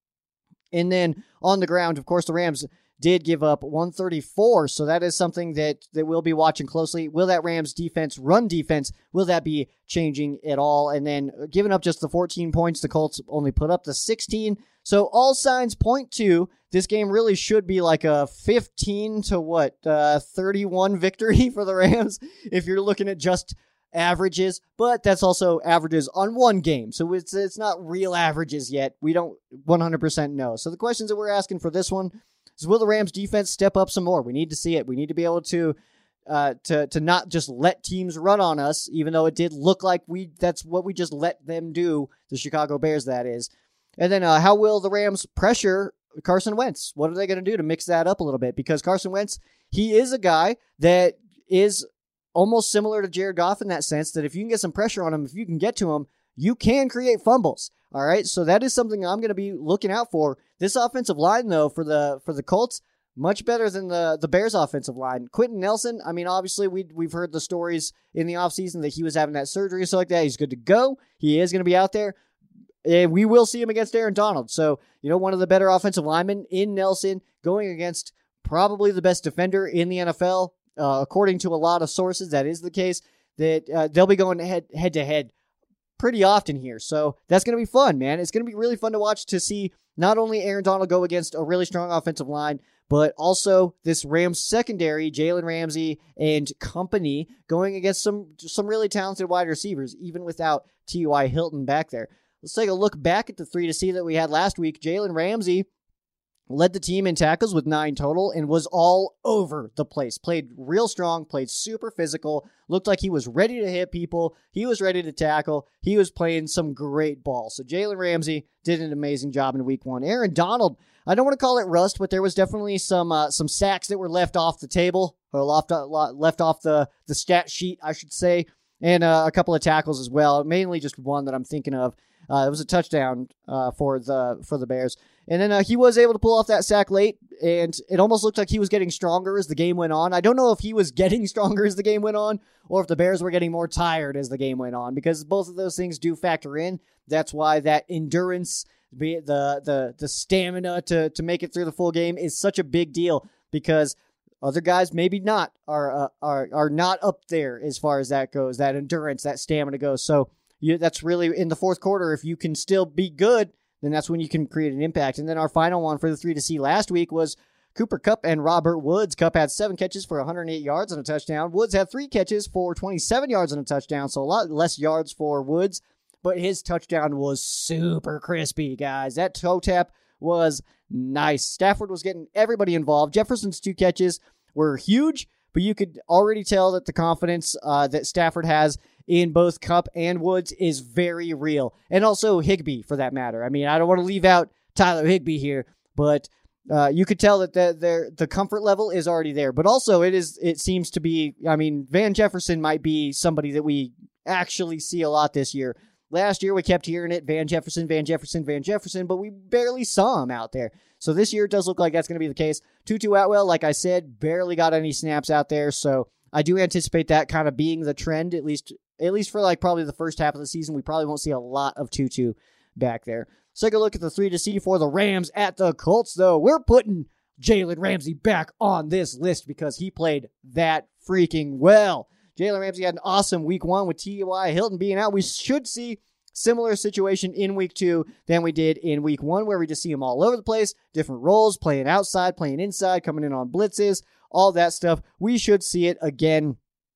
And then on the ground, of course, the Rams did give up one thirty-four, so that is something that, that we'll be watching closely. Will that Rams defense, run defense, will that be changing at all? And then giving up just the fourteen points, the Colts only put up the sixteen. So all signs point to this game really should be like a fifteen to what, uh, thirty-one victory for the Rams if you're looking at just averages, but that's also averages on one game. So it's it's not real averages yet. We don't one hundred percent know. So the questions that we're asking for this one is, will the Rams defense step up some more? We need to see it. We need to be able to uh, to to not just let teams run on us, even though it did look like we that's what we just let them do, the Chicago Bears, that is. And then uh, how will the Rams pressure Carson Wentz? What are they going to do to mix that up a little bit? Because Carson Wentz, he is a guy that is almost similar to Jared Goff in that sense, that if you can get some pressure on him, if you can get to him, you can create fumbles. All right, so that is something I'm going to be looking out for. This offensive line, though, for the for the Colts, much better than the, the Bears' offensive line. Quentin Nelson, I mean, obviously, we, we've heard the stories in the offseason that he was having that surgery and stuff like that. He's good to go. He is going to be out there. And we will see him against Aaron Donald. So, you know, one of the better offensive linemen in Nelson going against probably the best defender in the N F L. Uh, according to a lot of sources, that is the case, that uh, they'll be going head, head to head pretty often here. So that's going to be fun, man. It's going to be really fun to watch, to see not only Aaron Donald go against a really strong offensive line, but also this Rams secondary, Jalen Ramsey and company, going against some some really talented wide receivers, even without T Y. Hilton back there. Let's take a look back at the three to see that we had last week. Jalen Ramsey led the team in tackles with nine total and was all over the place. Played real strong, played super physical, looked like he was ready to hit people. He was ready to tackle. He was playing some great ball. So Jalen Ramsey did an amazing job in week one. Aaron Donald, I don't want to call it rust, but there was definitely some uh, some sacks that were left off the table, or left, left off the, the stat sheet, I should say, and uh, a couple of tackles as well, mainly just one that I'm thinking of. Uh, it was a touchdown uh, for the for the Bears. And then uh, he was able to pull off that sack late, and it almost looked like he was getting stronger as the game went on. I don't know if he was getting stronger as the game went on, or if the Bears were getting more tired as the game went on, because both of those things do factor in. That's why that endurance, be it the the the stamina to, to make it through the full game, is such a big deal, because other guys maybe not are uh, are are not up there as far as that goes, that endurance, that stamina goes. So you, that's really in the fourth quarter. If you can still be good, then that's when you can create an impact. And then our final one for the three to see last week was Cooper Kupp and Robert Woods. Kupp had seven catches for one hundred eight yards and a touchdown. Woods had three catches for twenty-seven yards and a touchdown, so a lot less yards for Woods, but his touchdown was super crispy, guys. That toe tap was nice. Stafford was getting everybody involved. Jefferson's two catches were huge, but you could already tell that the confidence uh, that Stafford has in both Kupp and Woods is very real. And also Higbee, for that matter. I mean, I don't want to leave out Tyler Higbee here, but uh, you could tell that the, the the comfort level is already there. But also, it is it seems to be, I mean, Van Jefferson might be somebody that we actually see a lot this year. Last year, we kept hearing it, Van Jefferson, Van Jefferson, Van Jefferson, but we barely saw him out there. So this year, it does look like that's going to be the case. Tutu Atwell, like I said, barely got any snaps out there, so I do anticipate that kind of being the trend, at least at least for like probably the first half of the season. We probably won't see a lot of Tutu back there. Let's take a look at the three to see for the Rams at the Colts, though. We're putting Jalen Ramsey back on this list because he played that freaking well. Jalen Ramsey had an awesome week one with T Y Hilton being out. We should see similar situation in week two than we did in week one, where we just see him all over the place, different roles, playing outside, playing inside, coming in on blitzes, all that stuff. We should see it again.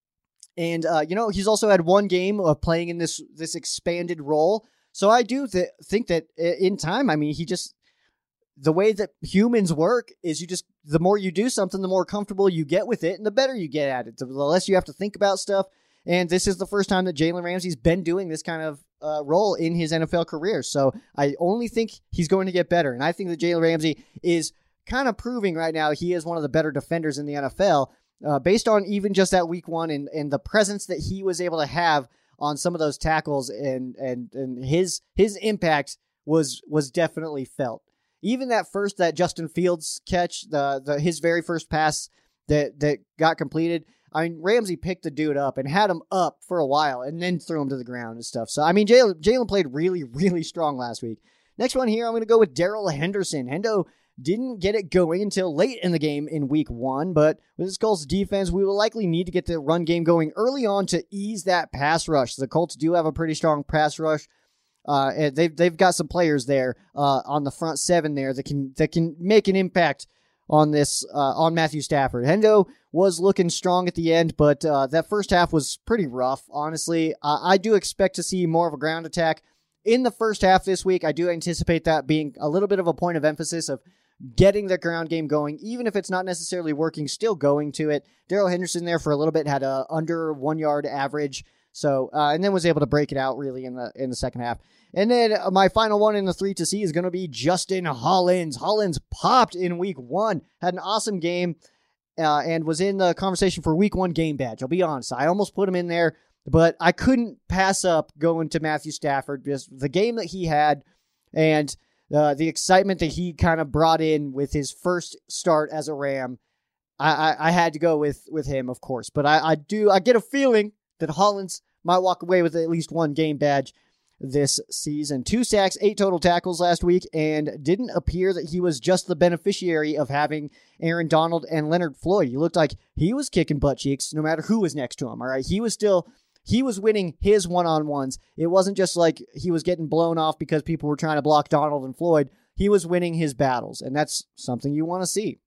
And, uh, you know, he's also had one game of playing in this this expanded role. So I do th- think that in time, I mean, he just, the way that humans work is you just, the more you do something, the more comfortable you get with it and the better you get at it, the less you have to think about stuff. And this is the first time that Jalen Ramsey's been doing this kind of uh, role in his N F L career. So I only think he's going to get better. And I think that Jalen Ramsey is kind of proving right now he is one of the better defenders in the N F L uh, based on even just that week one and, and the presence that he was able to have on some of those tackles, and and and his his impact was was definitely felt. Even that first that Justin Fields catch, the the his very first pass that that got completed, I mean, Ramsey picked the dude up and had him up for a while and then threw him to the ground and stuff. So, I mean, Jalen Jalen played really, really strong last week. Next one here, I'm going to go with Darrell Henderson. Hendo didn't get it going until late in the game in week one, but with this Colts defense, we will likely need to get the run game going early on to ease that pass rush. The Colts do have a pretty strong pass rush. Uh, and they've, they've got some players there uh, on the front seven there that can that can make an impact on this, uh, on Matthew Stafford. Hendo was looking strong at the end, but uh, that first half was pretty rough, honestly. Uh, I do expect to see more of a ground attack in the first half this week. I do anticipate that being a little bit of a point of emphasis of getting the ground game going, even if it's not necessarily working, still going to it. Darrell Henderson there for a little bit had a under one yard average, so uh, and then was able to break it out really in the in the second half. And then uh, my final one in the three to see is going to be Justin Hollins. Hollins popped in week one, had an awesome game, uh, and was in the conversation for week one game badge. I'll be honest, I almost put him in there, but I couldn't pass up going to Matthew Stafford, just the game that he had and uh, the excitement that he kind of brought in with his first start as a Ram. I, I, I had to go with, with him, of course, but I, I do I get a feeling that Hollins might walk away with at least one game badge this season. Two sacks, eight total tackles last week, and didn't appear that he was just the beneficiary of having Aaron Donald and Leonard Floyd. He looked like he was kicking butt cheeks no matter who was next to him, all right? He was still, he was winning his one-on-ones. It wasn't just like he was getting blown off because people were trying to block Donald and Floyd. He was winning his battles, and that's something you want to see.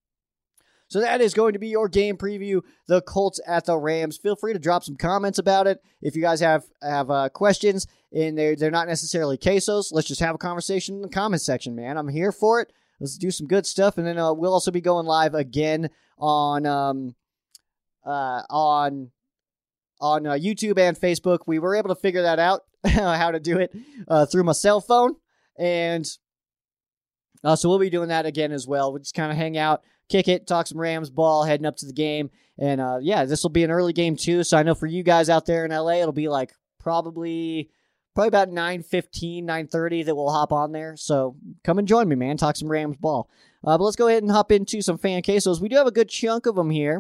So that is going to be your game preview, the Colts at the Rams. Feel free to drop some comments about it. If you guys have have uh, questions, and they're, they're not necessarily quesos, let's just have a conversation in the comments section, man. I'm here for it. Let's do some good stuff, and then uh, we'll also be going live again on um uh on on uh, YouTube and Facebook. We were able to figure that out, how to do it uh, through my cell phone, and uh, so we'll be doing that again as well. We'll just kind of hang out, kick it, talk some Rams ball, heading up to the game. And, uh, yeah, this will be an early game, too. So I know for you guys out there in L A, it'll be like probably probably about nine fifteen, nine thirty that we'll hop on there. So come and join me, man. Talk some Rams ball. Uh, but let's go ahead and hop into some fan quesos. We do have a good chunk of them here.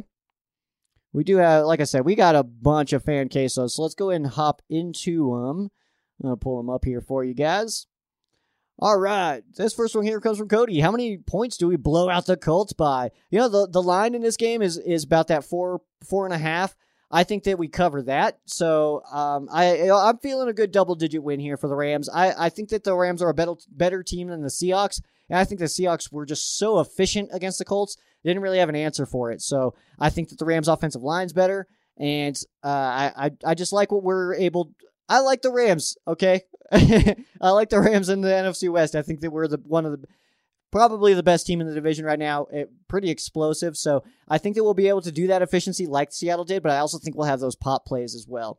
We do have, like I said, we got a bunch of fan quesos. So let's go ahead and hop into them. I'll pull them up here for you guys. All right, this first one here comes from Cody. How many points do we blow out the Colts by? You know, the, the line in this game is is about that four, four and a half. I think that we cover that. So um, I, I'm feeling a good double-digit win here for the Rams. I, I think that the Rams are a better, better team than the Seahawks, and I think the Seahawks were just so efficient against the Colts, they didn't really have an answer for it. So I think that the Rams' offensive line's better, and uh, I, I I just like what we're able – I like the Rams, okay? I like the Rams in the N F C West. I think that we're the one of the – probably the best team in the division right now. It, pretty explosive. So I think that we'll be able to do that efficiency like Seattle did, but I also think we'll have those pop plays as well.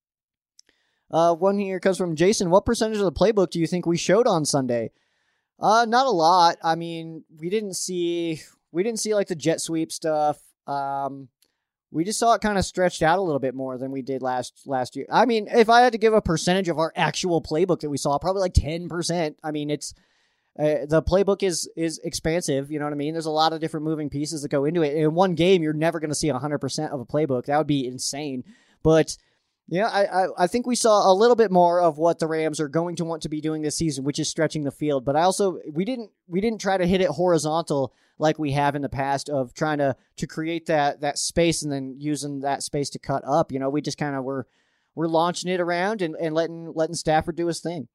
Uh, one here comes from Jason. What percentage of the playbook do you think we showed on Sunday? Uh, not a lot. I mean, we didn't see we didn't see like the jet sweep stuff. Um, we just saw it kind of stretched out a little bit more than we did last last year. I mean, if I had to give a percentage of our actual playbook that we saw, probably like ten percent. I mean, it's uh, the playbook is is expansive. You know what I mean? There's a lot of different moving pieces that go into it. In one game, you're never going to see one hundred percent of a playbook. That would be insane. But yeah, I, I I think we saw a little bit more of what the Rams are going to want to be doing this season, which is stretching the field. But I also we didn't we didn't try to hit it horizontal like we have in the past of trying to to create that that space and then using that space to cut up. You know, we just kind of were we're launching it around and, and letting letting Stafford do his thing.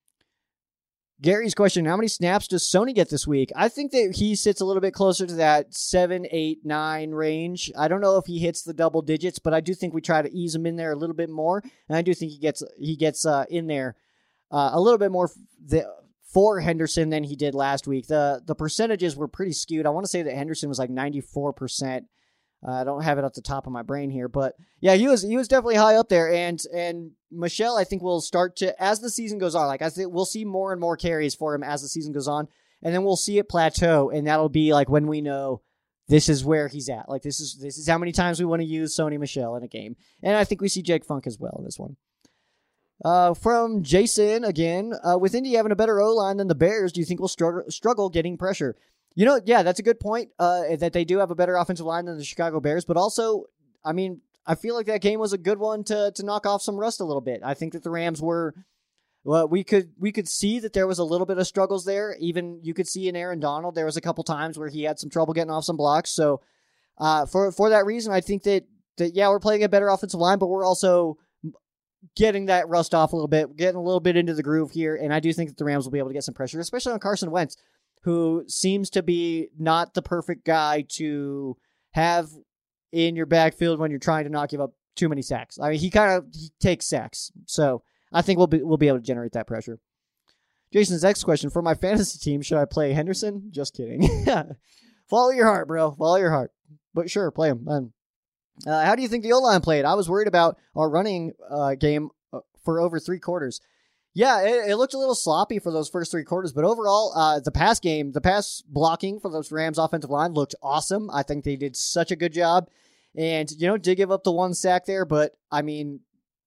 Gary's question, how many snaps does Sony get this week? I think that he sits a little bit closer to that seven, eight, nine range. I don't know if he hits the double digits, but I do think we try to ease him in there a little bit more, and I do think he gets he gets uh, in there uh, a little bit more the, for Henderson than he did last week. The the percentages were pretty skewed. I want to say that Henderson was like ninety-four percent. Uh, I don't have it at the top of my brain here, but yeah, he was he was definitely high up there. And and Michel, I think, will start to, as the season goes on, like I think we'll see more and more carries for him as the season goes on, and then we'll see it plateau, and that'll be like when we know this is where he's at. Like this is this is how many times we want to use Sony Michel in a game, and I think we see Jake Funk as well in this one. Uh, from Jason again, uh, with Indy having a better O-line than the Bears, do you think we'll struggle struggle getting pressure? You know, yeah, that's a good point, uh, that they do have a better offensive line than the Chicago Bears, but also, I mean, I feel like that game was a good one to to knock off some rust a little bit. I think that the Rams were, well, we could we could see that there was a little bit of struggles there. Even you could see in Aaron Donald, there was a couple times where he had some trouble getting off some blocks. So uh, for for that reason, I think that, that, yeah, we're playing a better offensive line, but we're also getting that rust off a little bit, getting a little bit into the groove here, and I do think that the Rams will be able to get some pressure, especially on Carson Wentz, who seems to be not the perfect guy to have in your backfield when you're trying to not give up too many sacks. I mean, he kind of he takes sacks, so I think we'll be we'll be able to generate that pressure. Jason's next question, for my fantasy team, should I play Henderson? Just kidding. Follow your heart, bro. Follow your heart. But sure, play him. Um, uh, how do you think the O-line played? I was worried about our running uh, game for over three quarters. Yeah, it, it looked a little sloppy for those first three quarters, but overall, uh, the pass game, the pass blocking for those Rams offensive line looked awesome. I think they did such a good job, and, you know, did give up the one sack there, but, I mean,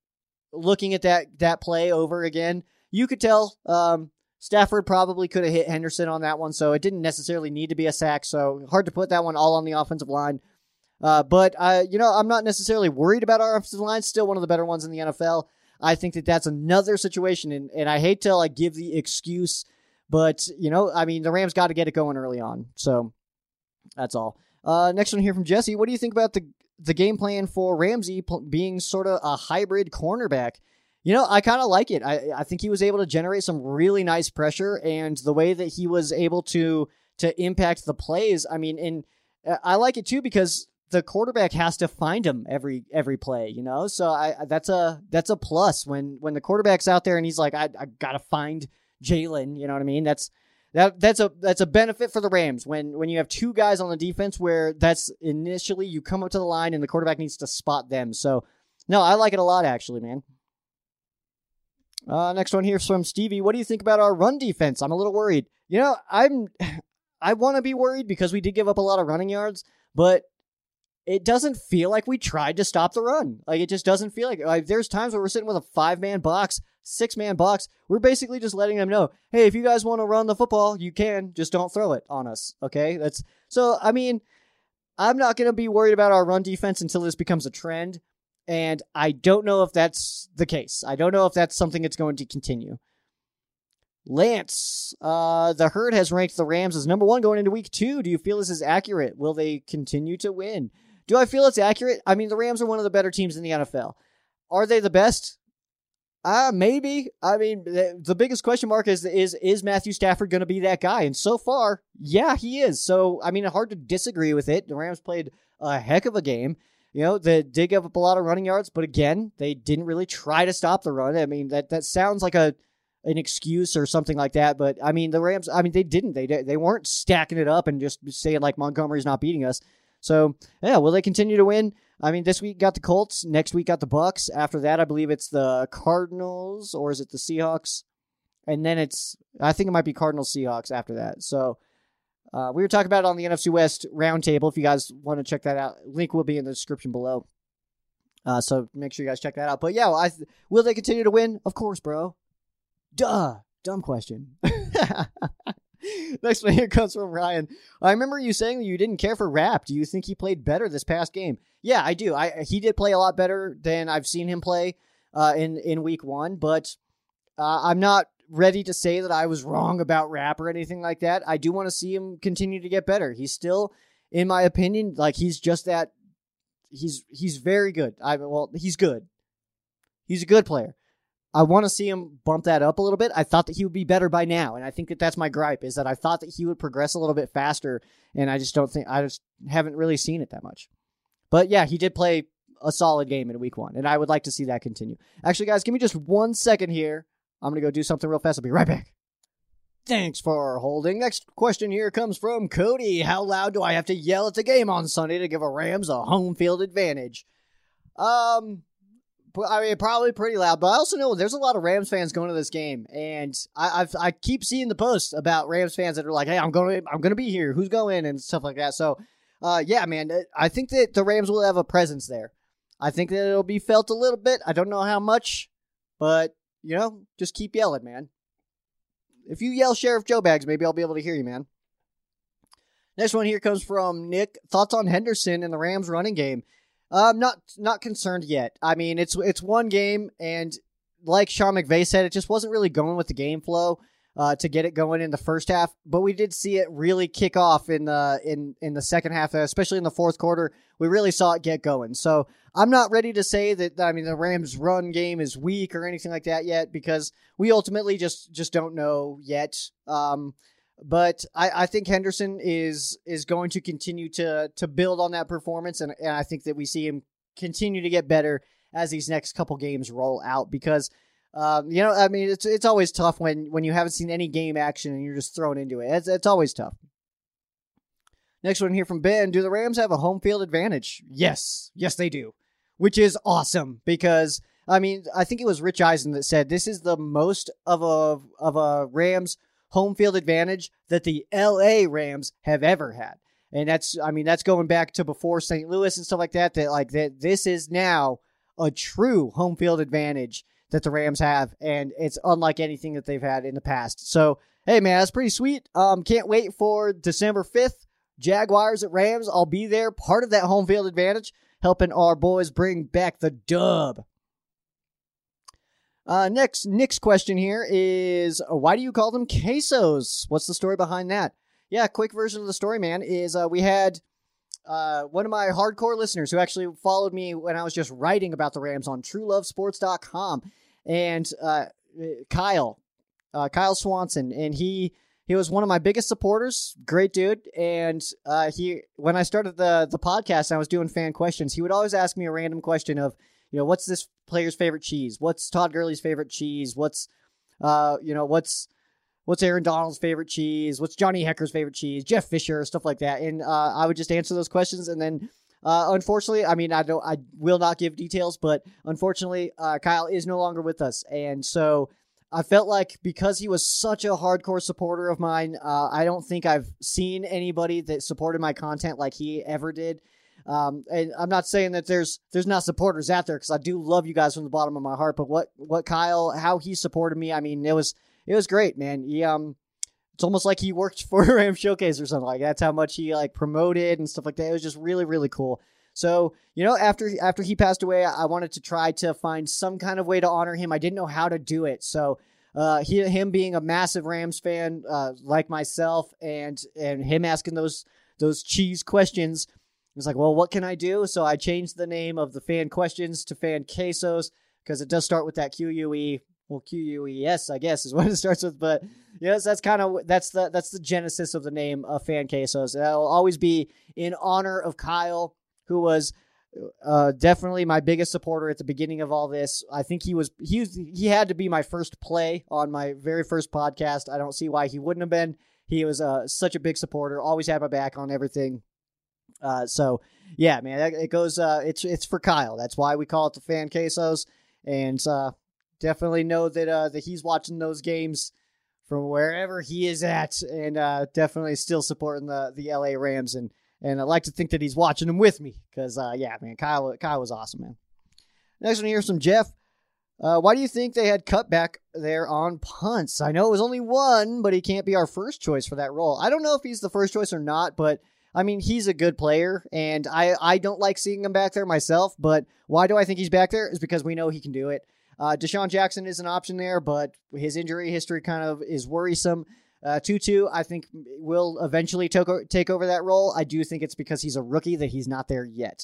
looking at that that play over again, you could tell um, Stafford probably could have hit Henderson on that one, so it didn't necessarily need to be a sack, so hard to put that one all on the offensive line. Uh, but, uh, you know, I'm not necessarily worried about our offensive line, still one of the better ones in the N F L. I think that that's another situation, and, and I hate to like give the excuse, but, you know, I mean, the Rams got to get it going early on, so that's all. Uh, next one here from Jesse. What do you think about the the game plan for Ramsey being sort of a hybrid cornerback? You know, I kind of like it. I, I think he was able to generate some really nice pressure, and the way that he was able to to impact the plays, I mean, and I like it too because the quarterback has to find him every every play, you know. So I that's a that's a plus when when the quarterback's out there and he's like, I I gotta find Jalen. You know what I mean? That's that that's a that's a benefit for the Rams when when you have two guys on the defense where that's initially you come up to the line and the quarterback needs to spot them. So no, I like it a lot actually, man. Uh, next one here from Stevie. What do you think about our run defense? I'm a little worried. You know, I'm I want to be worried because we did give up a lot of running yards, but it doesn't feel like we tried to stop the run. Like, it just doesn't feel like, like there's times where we're sitting with a five-man box, six-man box. We're basically just letting them know, hey, if you guys want to run the football, you can. Just don't throw it on us, okay? That's so, I mean, I'm not going to be worried about our run defense until this becomes a trend, and I don't know if that's the case. I don't know if that's something that's going to continue. Lance, uh, the herd has ranked the Rams as number one going into week two. Do you feel this is accurate? Will they continue to win? Do I feel it's accurate? I mean, the Rams are one of the better teams in the N F L. Are they the best? Uh, maybe. I mean, the, the biggest question mark is, is, is Matthew Stafford going to be that guy? And so far, yeah, he is. So, I mean, hard to disagree with it. The Rams played a heck of a game. You know, they did give up a lot of running yards, but again, they didn't really try to stop the run. I mean, that, that sounds like a an excuse or something like that, but I mean, the Rams, I mean, they didn't. They they weren't stacking it up and just saying, like, Montgomery's not beating us. So, yeah, will they continue to win? I mean, this week got the Colts. Next week got the Bucks. After that, I believe it's the Cardinals, or is it the Seahawks? And then it's, I think it might be Cardinals Seahawks after that. So, uh, we were talking about it on the N F C West roundtable. If you guys want to check that out, link will be in the description below. Uh, so make sure you guys check that out. But yeah, I, will they continue to win? Of course, bro. Duh. Dumb question. Next one here comes from Ryan. I remember you saying that you didn't care for Rapp. Do you think he played better this past game? Yeah, I do. I he did play a lot better than I've seen him play uh, in, in week one, but uh, I'm not ready to say that I was wrong about Rapp or anything like that. I do want to see him continue to get better. He's still, in my opinion, like he's just that, he's he's very good. I Well, he's good. He's a good player. I want to see him bump that up a little bit. I thought that he would be better by now, and I think that that's my gripe, is that I thought that he would progress a little bit faster, and I just don't think, I just haven't really seen it that much. But yeah, he did play a solid game in week one, and I would like to see that continue. Actually, guys, give me just one second here. I'm going to go do something real fast. I'll be right back. Thanks for holding. Next question here comes from Cody. How loud do I have to yell at the game on Sunday to give a Rams a home field advantage? Um... I mean, probably pretty loud, but I also know there's a lot of Rams fans going to this game, and I I've, I keep seeing the posts about Rams fans that are like, "Hey, I'm going, I'm going to be here. Who's going?" and stuff like that. So, uh, yeah, man, I think that the Rams will have a presence there. I think that it'll be felt a little bit. I don't know how much, but you know, just keep yelling, man. If you yell Sheriff Joe Bags, maybe I'll be able to hear you, man. Next one here comes from Nick. Thoughts on Henderson and the Rams running game? I'm not not concerned yet. I mean, it's it's one game, and like Sean McVay said, it just wasn't really going with the game flow uh, to get it going in the first half. But we did see it really kick off in the in in the second half, especially in the fourth quarter. We really saw it get going. So I'm not ready to say that. I mean, the Rams' run game is weak or anything like that yet, because we ultimately just just don't know yet. Um, But I, I think Henderson is is going to continue to to build on that performance, and, and I think that we see him continue to get better as these next couple games roll out, because, um, you know, I mean, it's it's always tough when, when you haven't seen any game action and you're just thrown into it. It's, it's always tough. Next one here from Ben. Do the Rams have a home field advantage? Yes. Yes, they do, which is awesome, because, I mean, I think it was Rich Eisen that said this is the most of a of a Rams home field advantage that the L A Rams have ever had. And that's, I mean, that's going back to before Saint Louis and stuff like that, that like that this is now a true home field advantage that the Rams have, and it's unlike anything that they've had in the past. So, hey man, that's pretty sweet. Um, can't wait for December fifth, Jaguars at Rams. I'll be there, part of that home field advantage, helping our boys bring back the dub. Uh, next, Nick's question here is, why do you call them quesos? What's the story behind that? Yeah, quick version of the story, man, is uh, we had uh, one of my hardcore listeners who actually followed me when I was just writing about the Rams on true love sports dot com, and uh, Kyle, uh, Kyle Swanson, and he he was one of my biggest supporters, great dude, and uh, he when I started the the podcast and I was doing fan questions, he would always ask me a random question of, you know, what's this player's favorite cheese? What's Todd Gurley's favorite cheese? What's, uh, you know, what's, what's Aaron Donald's favorite cheese? What's Johnny Hecker's favorite cheese? Jeff Fisher, stuff like that. And, uh, I would just answer those questions. And then, uh, unfortunately, I mean, I don't, I will not give details, but unfortunately, uh, Kyle is no longer with us. And so I felt like because he was such a hardcore supporter of mine, uh, I don't think I've seen anybody that supported my content like he ever did. Um, and I'm not saying that there's there's not supporters out there, because I do love you guys from the bottom of my heart. But what what Kyle, how he supported me, I mean, it was it was great, man. He um, it's almost like he worked for Ram Showcase or something like that. That's how much he like promoted and stuff like that. It was just really really cool. So, you know, after after he passed away, I wanted to try to find some kind of way to honor him. I didn't know how to do it. So, uh, he, him being a massive Rams fan, uh, like myself, and and him asking those those cheese questions, was like, well, what can I do? So I changed the name of the fan questions to fan quesos because it does start with that Q U E. Well, Q U E S, I guess, is what it starts with. But yes, that's kind of that's the that's the genesis of the name of fan quesos. That'll always be in honor of Kyle, who was uh, definitely my biggest supporter at the beginning of all this. I think he was he was, he had to be my first play on my very first podcast. I don't see why he wouldn't have been. He was uh, such a big supporter, always had my back on everything. Uh, so yeah, man, it goes. Uh, it's it's for Kyle. That's why we call it the fan quesos, and uh, definitely know that uh, that he's watching those games from wherever he is at, and uh, definitely still supporting the the L A Rams. And and I like to think that he's watching them with me because uh, yeah, man, Kyle Kyle was awesome, man. Next one, here's from Jeff. Uh, why do you think they had cut back there on punts? I know it was only one, but he can't be our first choice for that role. I don't know if he's the first choice or not, but I mean, he's a good player, and I, I don't like seeing him back there myself, but why do I think he's back there? Is because we know he can do it. Uh, Deshaun Jackson is an option there, but his injury history kind of is worrisome. Uh, Tutu, I think, will eventually to- take over that role. I do think it's because he's a rookie that he's not there yet.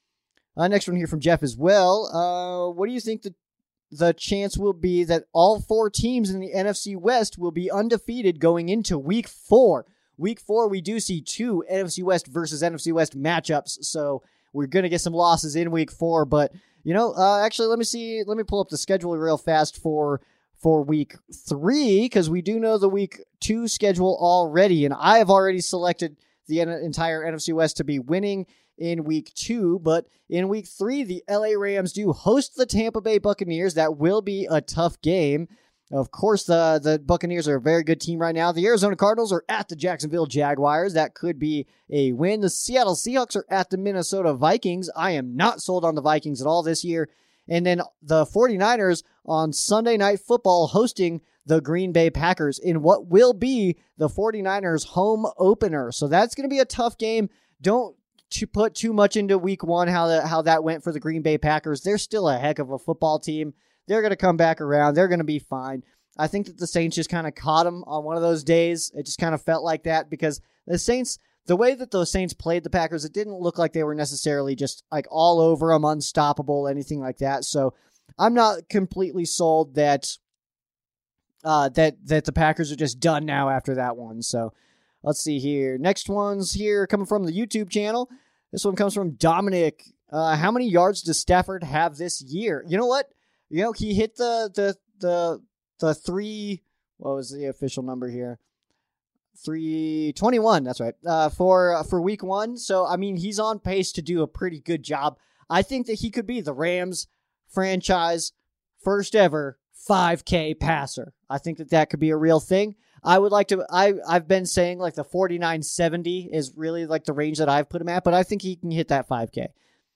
Uh, next one here from Jeff as well. Uh, what do you think the The chance will be that all four teams in the N F C West will be undefeated going into week four? Week four, we do see two N F C West versus N F C West matchups, so we're going to get some losses in week four. But, you know, uh, actually, let me see. Let me pull up the schedule real fast for for week three, because we do know the week two schedule already, and I have already selected the en- entire N F C West to be winning in week two, but in week three, the L A Rams do host the Tampa Bay Buccaneers. That will be a tough game. Of course, the, the Buccaneers are a very good team right now. The Arizona Cardinals are at the Jacksonville Jaguars. That could be a win. The Seattle Seahawks are at the Minnesota Vikings. I am not sold on the Vikings at all this year. And then the 49ers on Sunday Night Football hosting the Green Bay Packers in what will be the 49ers home opener. So that's going to be a tough game. Don't to put too much into week one, how that, how that went for the Green Bay Packers. They're still a heck of a football team. They're going to come back around. They're going to be fine. I think that the Saints just kind of caught them on one of those days. It just kind of felt like that because the Saints, the way that those Saints played the Packers, it didn't look like they were necessarily just like all over them, unstoppable, anything like that. So I'm not completely sold that uh, that that the Packers are just done now after that one. So let's see here. Next one's here coming from the YouTube channel. This one comes from Dominic. Uh, how many yards does Stafford have this year? You know what? You know, he hit the the the the three. What was the official number here? three twenty-one. That's right. Uh, for uh, for week one. So I mean, he's on pace to do a pretty good job. I think that he could be the Rams franchise first ever five K passer. I think that that could be a real thing. I would like to, I, I've been saying like the forty-nine seventy is really like the range that I've put him at, but I think he can hit that five K.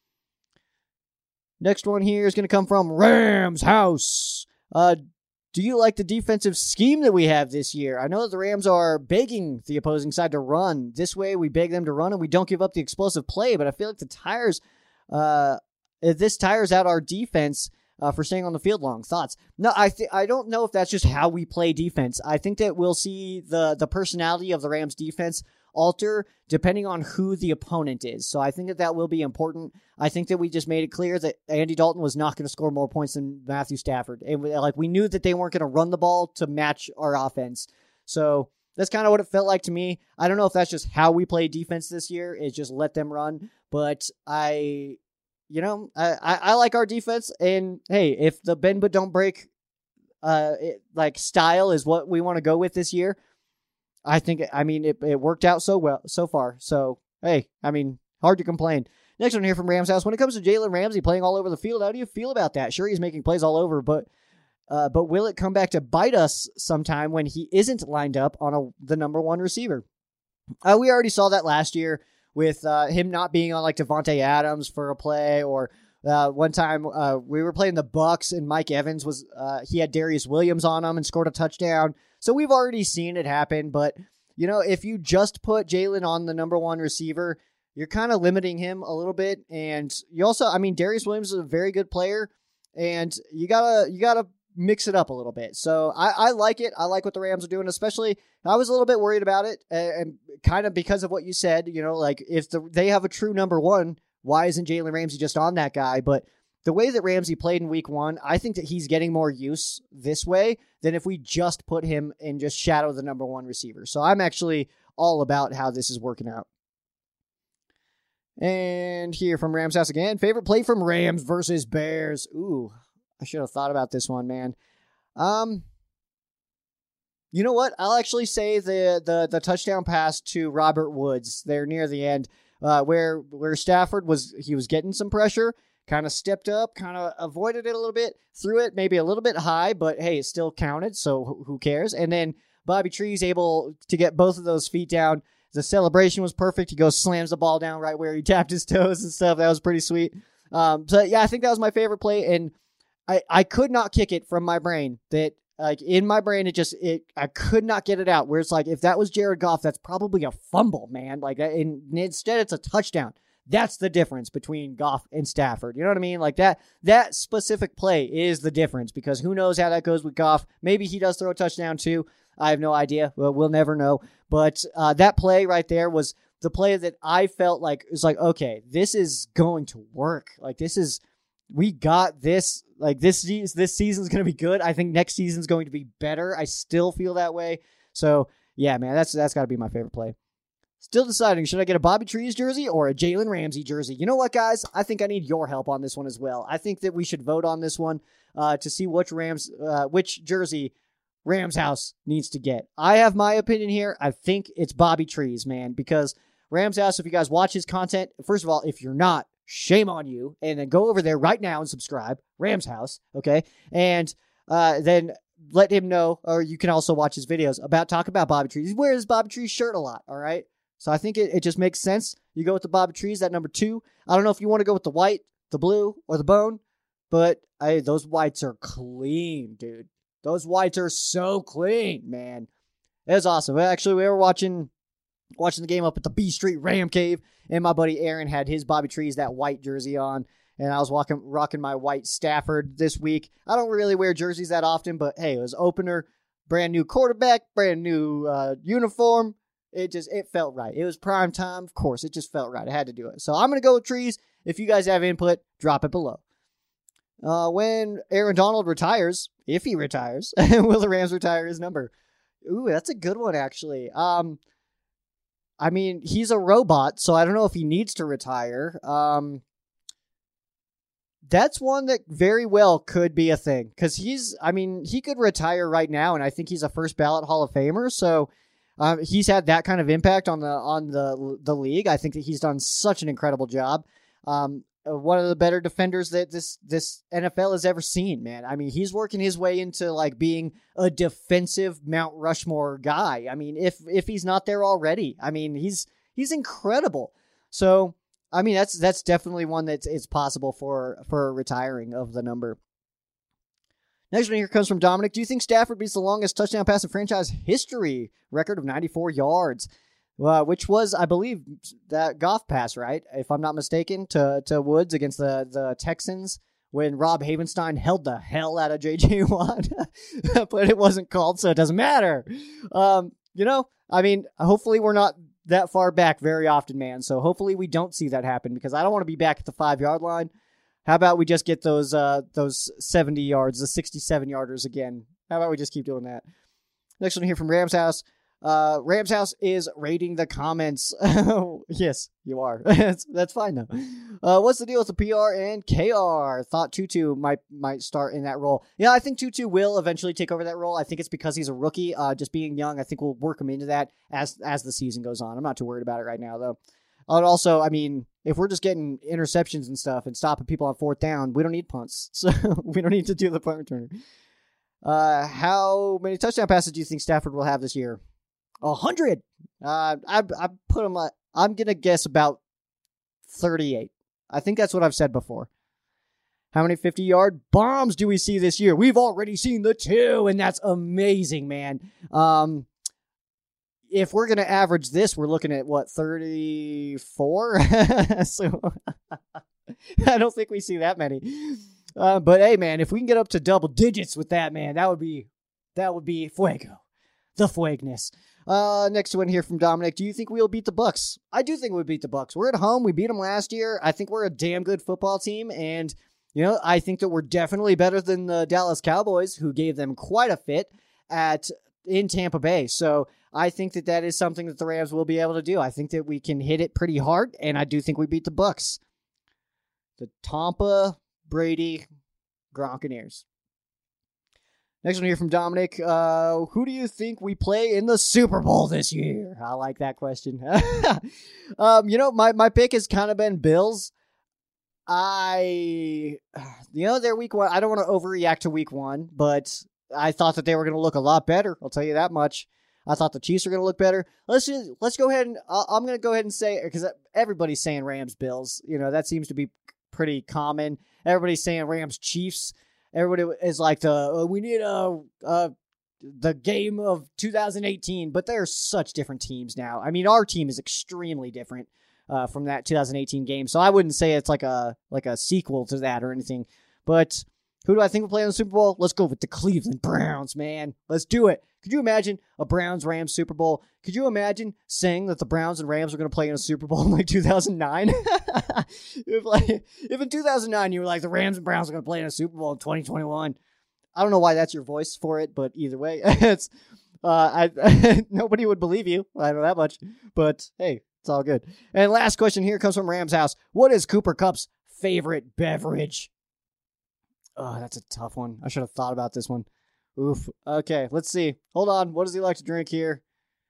Next one here is going to come from Rams House. Uh, do you like the defensive scheme that we have this year? I know that the Rams are begging the opposing side to run. This way we beg them to run and we don't give up the explosive play, but I feel like the tires, uh, this tires out our defense Uh, for staying on the field long. Thoughts? No, I th- I don't know if that's just how we play defense. I think that we'll see the the personality of the Rams defense alter depending on who the opponent is. So I think that that will be important. I think that we just made it clear that Andy Dalton was not going to score more points than Matthew Stafford. And we, like we knew that they weren't going to run the ball to match our offense. So that's kind of what it felt like to me. I don't know if that's just how we play defense this year, is just let them run. But I... You know, I, I, I like our defense, and hey, if the bend but don't break, uh, it, like style is what we want to go with this year, I think. I mean, it, it worked out so well so far. So hey, I mean, hard to complain. Next one here from Rams House. When it comes to Jalen Ramsey playing all over the field, how do you feel about that? Sure, he's making plays all over, but uh, but will it come back to bite us sometime when he isn't lined up on a, the number one receiver? Uh, we already saw that last year with uh, him not being on like Devontae Adams for a play, or uh, one time uh, we were playing the Bucks and Mike Evans was uh, he had Darius Williams on him and scored a touchdown. So we've already seen it happen. But you know, if you just put Jalen on the number one receiver, you're kind of limiting him a little bit. And you also, I mean, Darius Williams is a very good player, and you gotta you gotta mix it up a little bit. So I, I like it. I like what the Rams are doing, especially I was a little bit worried about it and, and kind of because of what you said, you know, like if the, they have a true number one, why isn't Jalen Ramsey just on that guy? But the way that Ramsey played in week one, I think that he's getting more use this way than if we just put him and just shadow the number one receiver. So I'm actually all about how this is working out. And here from Rams House again, favorite play from Rams versus Bears. Ooh, I should have thought about this one, man. Um, you know what? I'll actually say the the the touchdown pass to Robert Woods there near the end, uh, where where Stafford was he was getting some pressure. Kind of stepped up, kind of avoided it a little bit, threw it maybe a little bit high, but hey, it still counted, so who cares? And then Bobby Tree's able to get both of those feet down. The celebration was perfect. He goes, slams the ball down right where he tapped his toes and stuff. That was pretty sweet. Um, so, yeah, I think that was my favorite play, and I, I could not kick it from my brain. That, like, in my brain, it just, it I could not get it out, where it's like, if that was Jared Goff, that's probably a fumble, man. Like, and instead, it's a touchdown. That's the difference between Goff and Stafford. You know what I mean? Like that, that specific play is the difference because who knows how that goes with Goff. Maybe he does throw a touchdown too. I have no idea. Well, we'll never know. But uh, that play right there was the play that I felt like it was like, okay, this is going to work. Like this is, we got this, like this, this season's going to be good. I think next season's going to be better. I still feel that way. So yeah, man, that's, that's gotta be my favorite play. Still deciding, should I get a Bobby Trees jersey or a Jalen Ramsey jersey? You know what, guys? I think I need your help on this one as well. I think that we should vote on this one uh, to see which Rams, uh, which jersey Rams House needs to get. I have my opinion here. I think it's Bobby Trees, man, because Rams House, if you guys watch his content, first of all, if you're not, shame on you, and then go over there right now and subscribe, Rams House, okay? And uh, then let him know, or you can also watch his videos about talk about Bobby Trees. He wears Bobby Trees shirt a lot, all right? So I think it, it just makes sense. You go with the Bobby Trees, that number two. I don't know if you want to go with the white, the blue, or the bone, but I, those whites are clean, dude. Those whites are so clean, man. It was awesome. Actually, we were watching watching the game up at the B Street Ram Cave, and my buddy Aaron had his Bobby Trees, that white jersey on, and I was walking, rocking my white Stafford this week. I don't really wear jerseys that often, but hey, it was opener, brand new quarterback, brand new uh, uniform. It just, it felt right. It was prime time. Of course, it just felt right. I had to do it. So I'm going to go with Trees. If you guys have input, drop it below. Uh, when Aaron Donald retires, if he retires, will the Rams retire his number? Ooh, that's a good one, actually. Um, I mean, he's a robot, so I don't know if he needs to retire. Um, that's one that very well could be a thing. Because he's, I mean, he could retire right now, and I think he's a first ballot Hall of Famer, so... Um, he's had that kind of impact on the on the the league. I think that he's done such an incredible job. Um, one of the better defenders that this this N F L has ever seen, man. I mean, he's working his way into like being a defensive Mount Rushmore guy. I mean, if if he's not there already, I mean, he's he's incredible. So, I mean, that's that's definitely one that's it's possible for for retiring of the number. Next one here comes from Dominic. Do you think Stafford beats the longest touchdown pass in franchise history? Record of ninety-four yards, uh, which was, I believe, that Goff pass, right? If I'm not mistaken, to, to Woods against the, the Texans when Rob Havenstein held the hell out of J J Watt. But it wasn't called, so it doesn't matter. Um, you know, I mean, hopefully we're not that far back very often, man. So hopefully we don't see that happen because I don't want to be back at the five-yard line. How about we just get those uh, those seventy yards, the sixty-seven yarders again? How about we just keep doing that? Next one here from Rams House. Uh, Rams House is rating the comments. Yes, you are. that's, that's fine though. Uh, what's the deal with the P R and K R? Thought Tutu might might start in that role. Yeah, I think Tutu will eventually take over that role. I think it's because he's a rookie. Uh, just being young, I think we'll work him into that as as the season goes on. I'm not too worried about it right now though. And also, I mean, if we're just getting interceptions and stuff and stopping people on fourth down, we don't need punts. So we don't need to do the punt returner. Uh, how many touchdown passes do you think Stafford will have this year? A hundred. Uh, I I put him. Uh, I'm gonna guess about thirty-eight. I think that's what I've said before. How many fifty-yard bombs do we see this year? We've already seen the two, and that's amazing, man. Um. If we're going to average this, we're looking at, what, thirty-four? So I don't think we see that many. Uh, but hey, man, if we can get up to double digits with that, man, that would be that would be fuego, the fuegness. Uh, next one here from Dominic. Do you think we'll beat the Bucks? I do think we'll beat the Bucks. We're at home. We beat them last year. I think we're a damn good football team, and you know, I think that we're definitely better than the Dallas Cowboys, who gave them quite a fit at in Tampa Bay. So I think that that is something that the Rams will be able to do. I think that we can hit it pretty hard, and I do think we beat the Bucks. The Tampa Brady Gronkaneers. Next one here from Dominic. Uh, who do you think we play in the Super Bowl this year? I like that question. um, you know, my, my pick has kind of been Bills. I, you know, they're week one. I don't want to overreact to week one, but I thought that they were going to look a lot better. I'll tell you that much. I thought the Chiefs were going to look better. Let's just, let's go ahead and uh, I'm going to go ahead and say, because everybody's saying Rams Bills. You know, that seems to be pretty common. Everybody's saying Rams Chiefs. Everybody is like the uh, we need a uh, the game of two thousand eighteen, but they're such different teams now. I mean, our team is extremely different uh, from that two thousand eighteen game, so I wouldn't say it's like a like a sequel to that or anything. But who do I think will play in the Super Bowl? Let's go with the Cleveland Browns, man. Let's do it. Could you imagine a Browns-Rams Super Bowl? Could you imagine saying that the Browns and Rams are going to play in a Super Bowl in like two thousand nine? if, like, if in two thousand nine you were like, the Rams and Browns are going to play in a Super Bowl in twenty twenty-one, I don't know why that's your voice for it, but either way, it's uh, I nobody would believe you. I know that much, but hey, it's all good. And last question here comes from Rams House. What is Cooper Kupp's favorite beverage? Oh, that's a tough one. I should have thought about this one. Oof. Okay, let's see. Hold on. What does he like to drink here?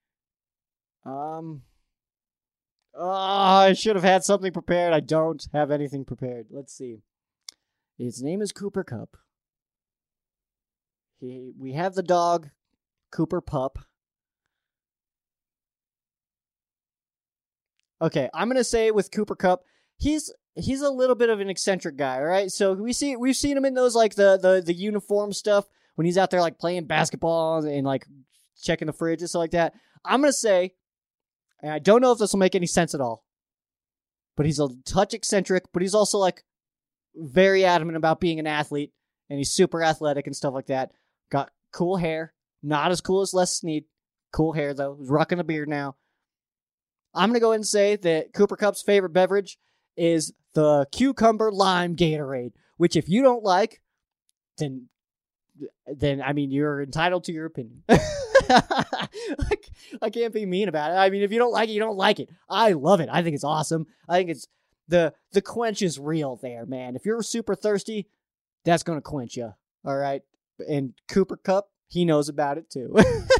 Um. Oh, I should have had something prepared. I don't have anything prepared. Let's see. His name is Cooper Kupp. He, we have the dog, Cooper Pup. Okay, I'm gonna say with Cooper Kupp, he's he's a little bit of an eccentric guy. All right, so we see we've seen him in those like the the the uniform stuff. When he's out there like playing basketball and like checking the fridge and stuff like that. I'm going to say, and I don't know if this will make any sense at all, but he's a touch eccentric, but he's also like very adamant about being an athlete, and he's super athletic and stuff like that. Got cool hair. Not as cool as Les Snead. Cool hair though. He's rocking a beard now. I'm going to go ahead and say that Cooper Kupp's favorite beverage is the cucumber lime Gatorade, which if you don't like, then then, I mean, you're entitled to your opinion. Like, I can't be mean about it. I mean, if you don't like it, you don't like it. I love it. I think it's awesome. I think it's, the the quench is real there, man. If you're super thirsty, that's going to quench you, all right? And Cooper Kupp, he knows about it, too.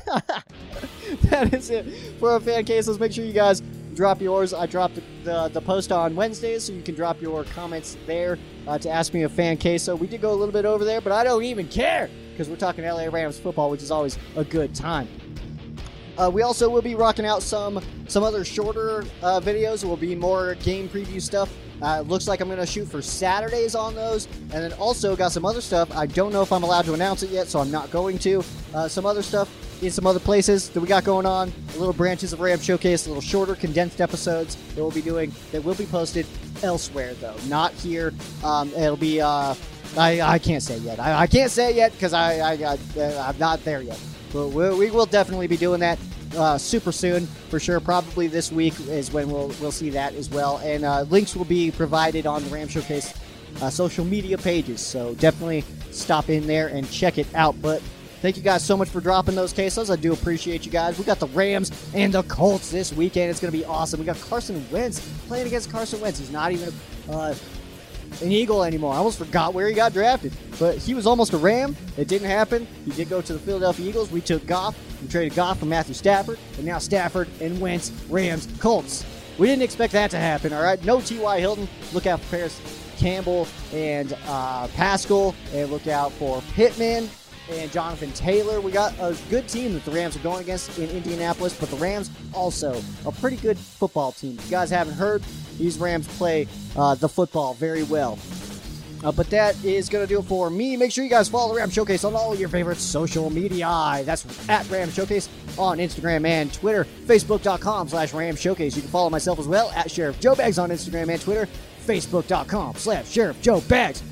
That is it for our fan case. Let's make sure you guys drop yours. I dropped the, the, the post on Wednesdays, so you can drop your comments there uh, to ask me a fan case. So we did go a little bit over there, but I don't even care because we're talking L A Rams football, which is always a good time. Uh, we also will be rocking out some some other shorter uh, videos. It will be more game preview stuff. Uh, it looks like I'm going to shoot for Saturdays on those. And then also got some other stuff. I don't know if I'm allowed to announce it yet, so I'm not going to. Uh, some other stuff in some other places that we got going on. A little branches of Ram Showcase, a little shorter, condensed episodes that we'll be doing that will be posted elsewhere, though. Not here. Um, it'll be... Uh, I, I can't say yet. I, I can't say it yet because I, I, I, I'm not there yet. But we, we will definitely be doing that uh, super soon, for sure. Probably this week is when we'll we'll see that as well. And uh, links will be provided on the Ram Showcase uh, social media pages. So definitely stop in there and check it out. But thank you guys so much for dropping those cases. I do appreciate you guys. We got the Rams and the Colts this weekend. It's going to be awesome. We got Carson Wentz playing against Carson Wentz. He's not even uh, an Eagle anymore. I almost forgot where he got drafted. But he was almost a Ram. It didn't happen. He did go to the Philadelphia Eagles. We took Goff. We traded Goff for Matthew Stafford. And now Stafford and Wentz, Rams, Colts. We didn't expect that to happen, all right? No T Y. Hilton. Look out for Paris Campbell and uh, Pascal. And look out for Pittman and Jonathan Taylor. We got a good team that the Rams are going against in Indianapolis, but the Rams also a pretty good football team. If you guys haven't heard, these Rams play uh, the football very well. Uh, but that is going to do it for me. Make sure you guys follow the Ram Showcase on all your favorite social media. That's at Ram Showcase on Instagram and Twitter. Facebook.com slash Ram Showcase. You can follow myself as well at Sheriff Joe Bags on Instagram and Twitter. Facebook.com slash Sheriff Joe Bags.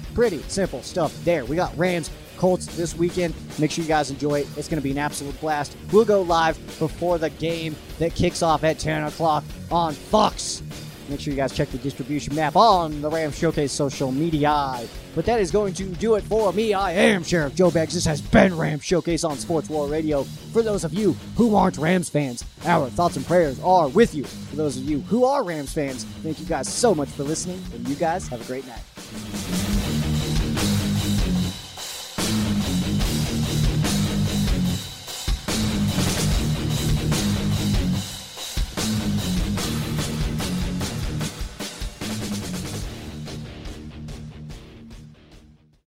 Pretty simple stuff there. We got Rams Colts this weekend. Make sure you guys enjoy it. It's going to be an absolute blast. We'll go live before the game that kicks off at ten o'clock on Fox. Make sure you guys check the distribution map on the Rams Showcase social media. But that is going to do it for me. I am Sheriff Joe Beggs. This has been Rams Showcase on Sports War Radio. For those of you who aren't Rams fans, our thoughts and prayers are with you. For those of you who are Rams fans, thank you guys so much for listening, and you guys have a great night.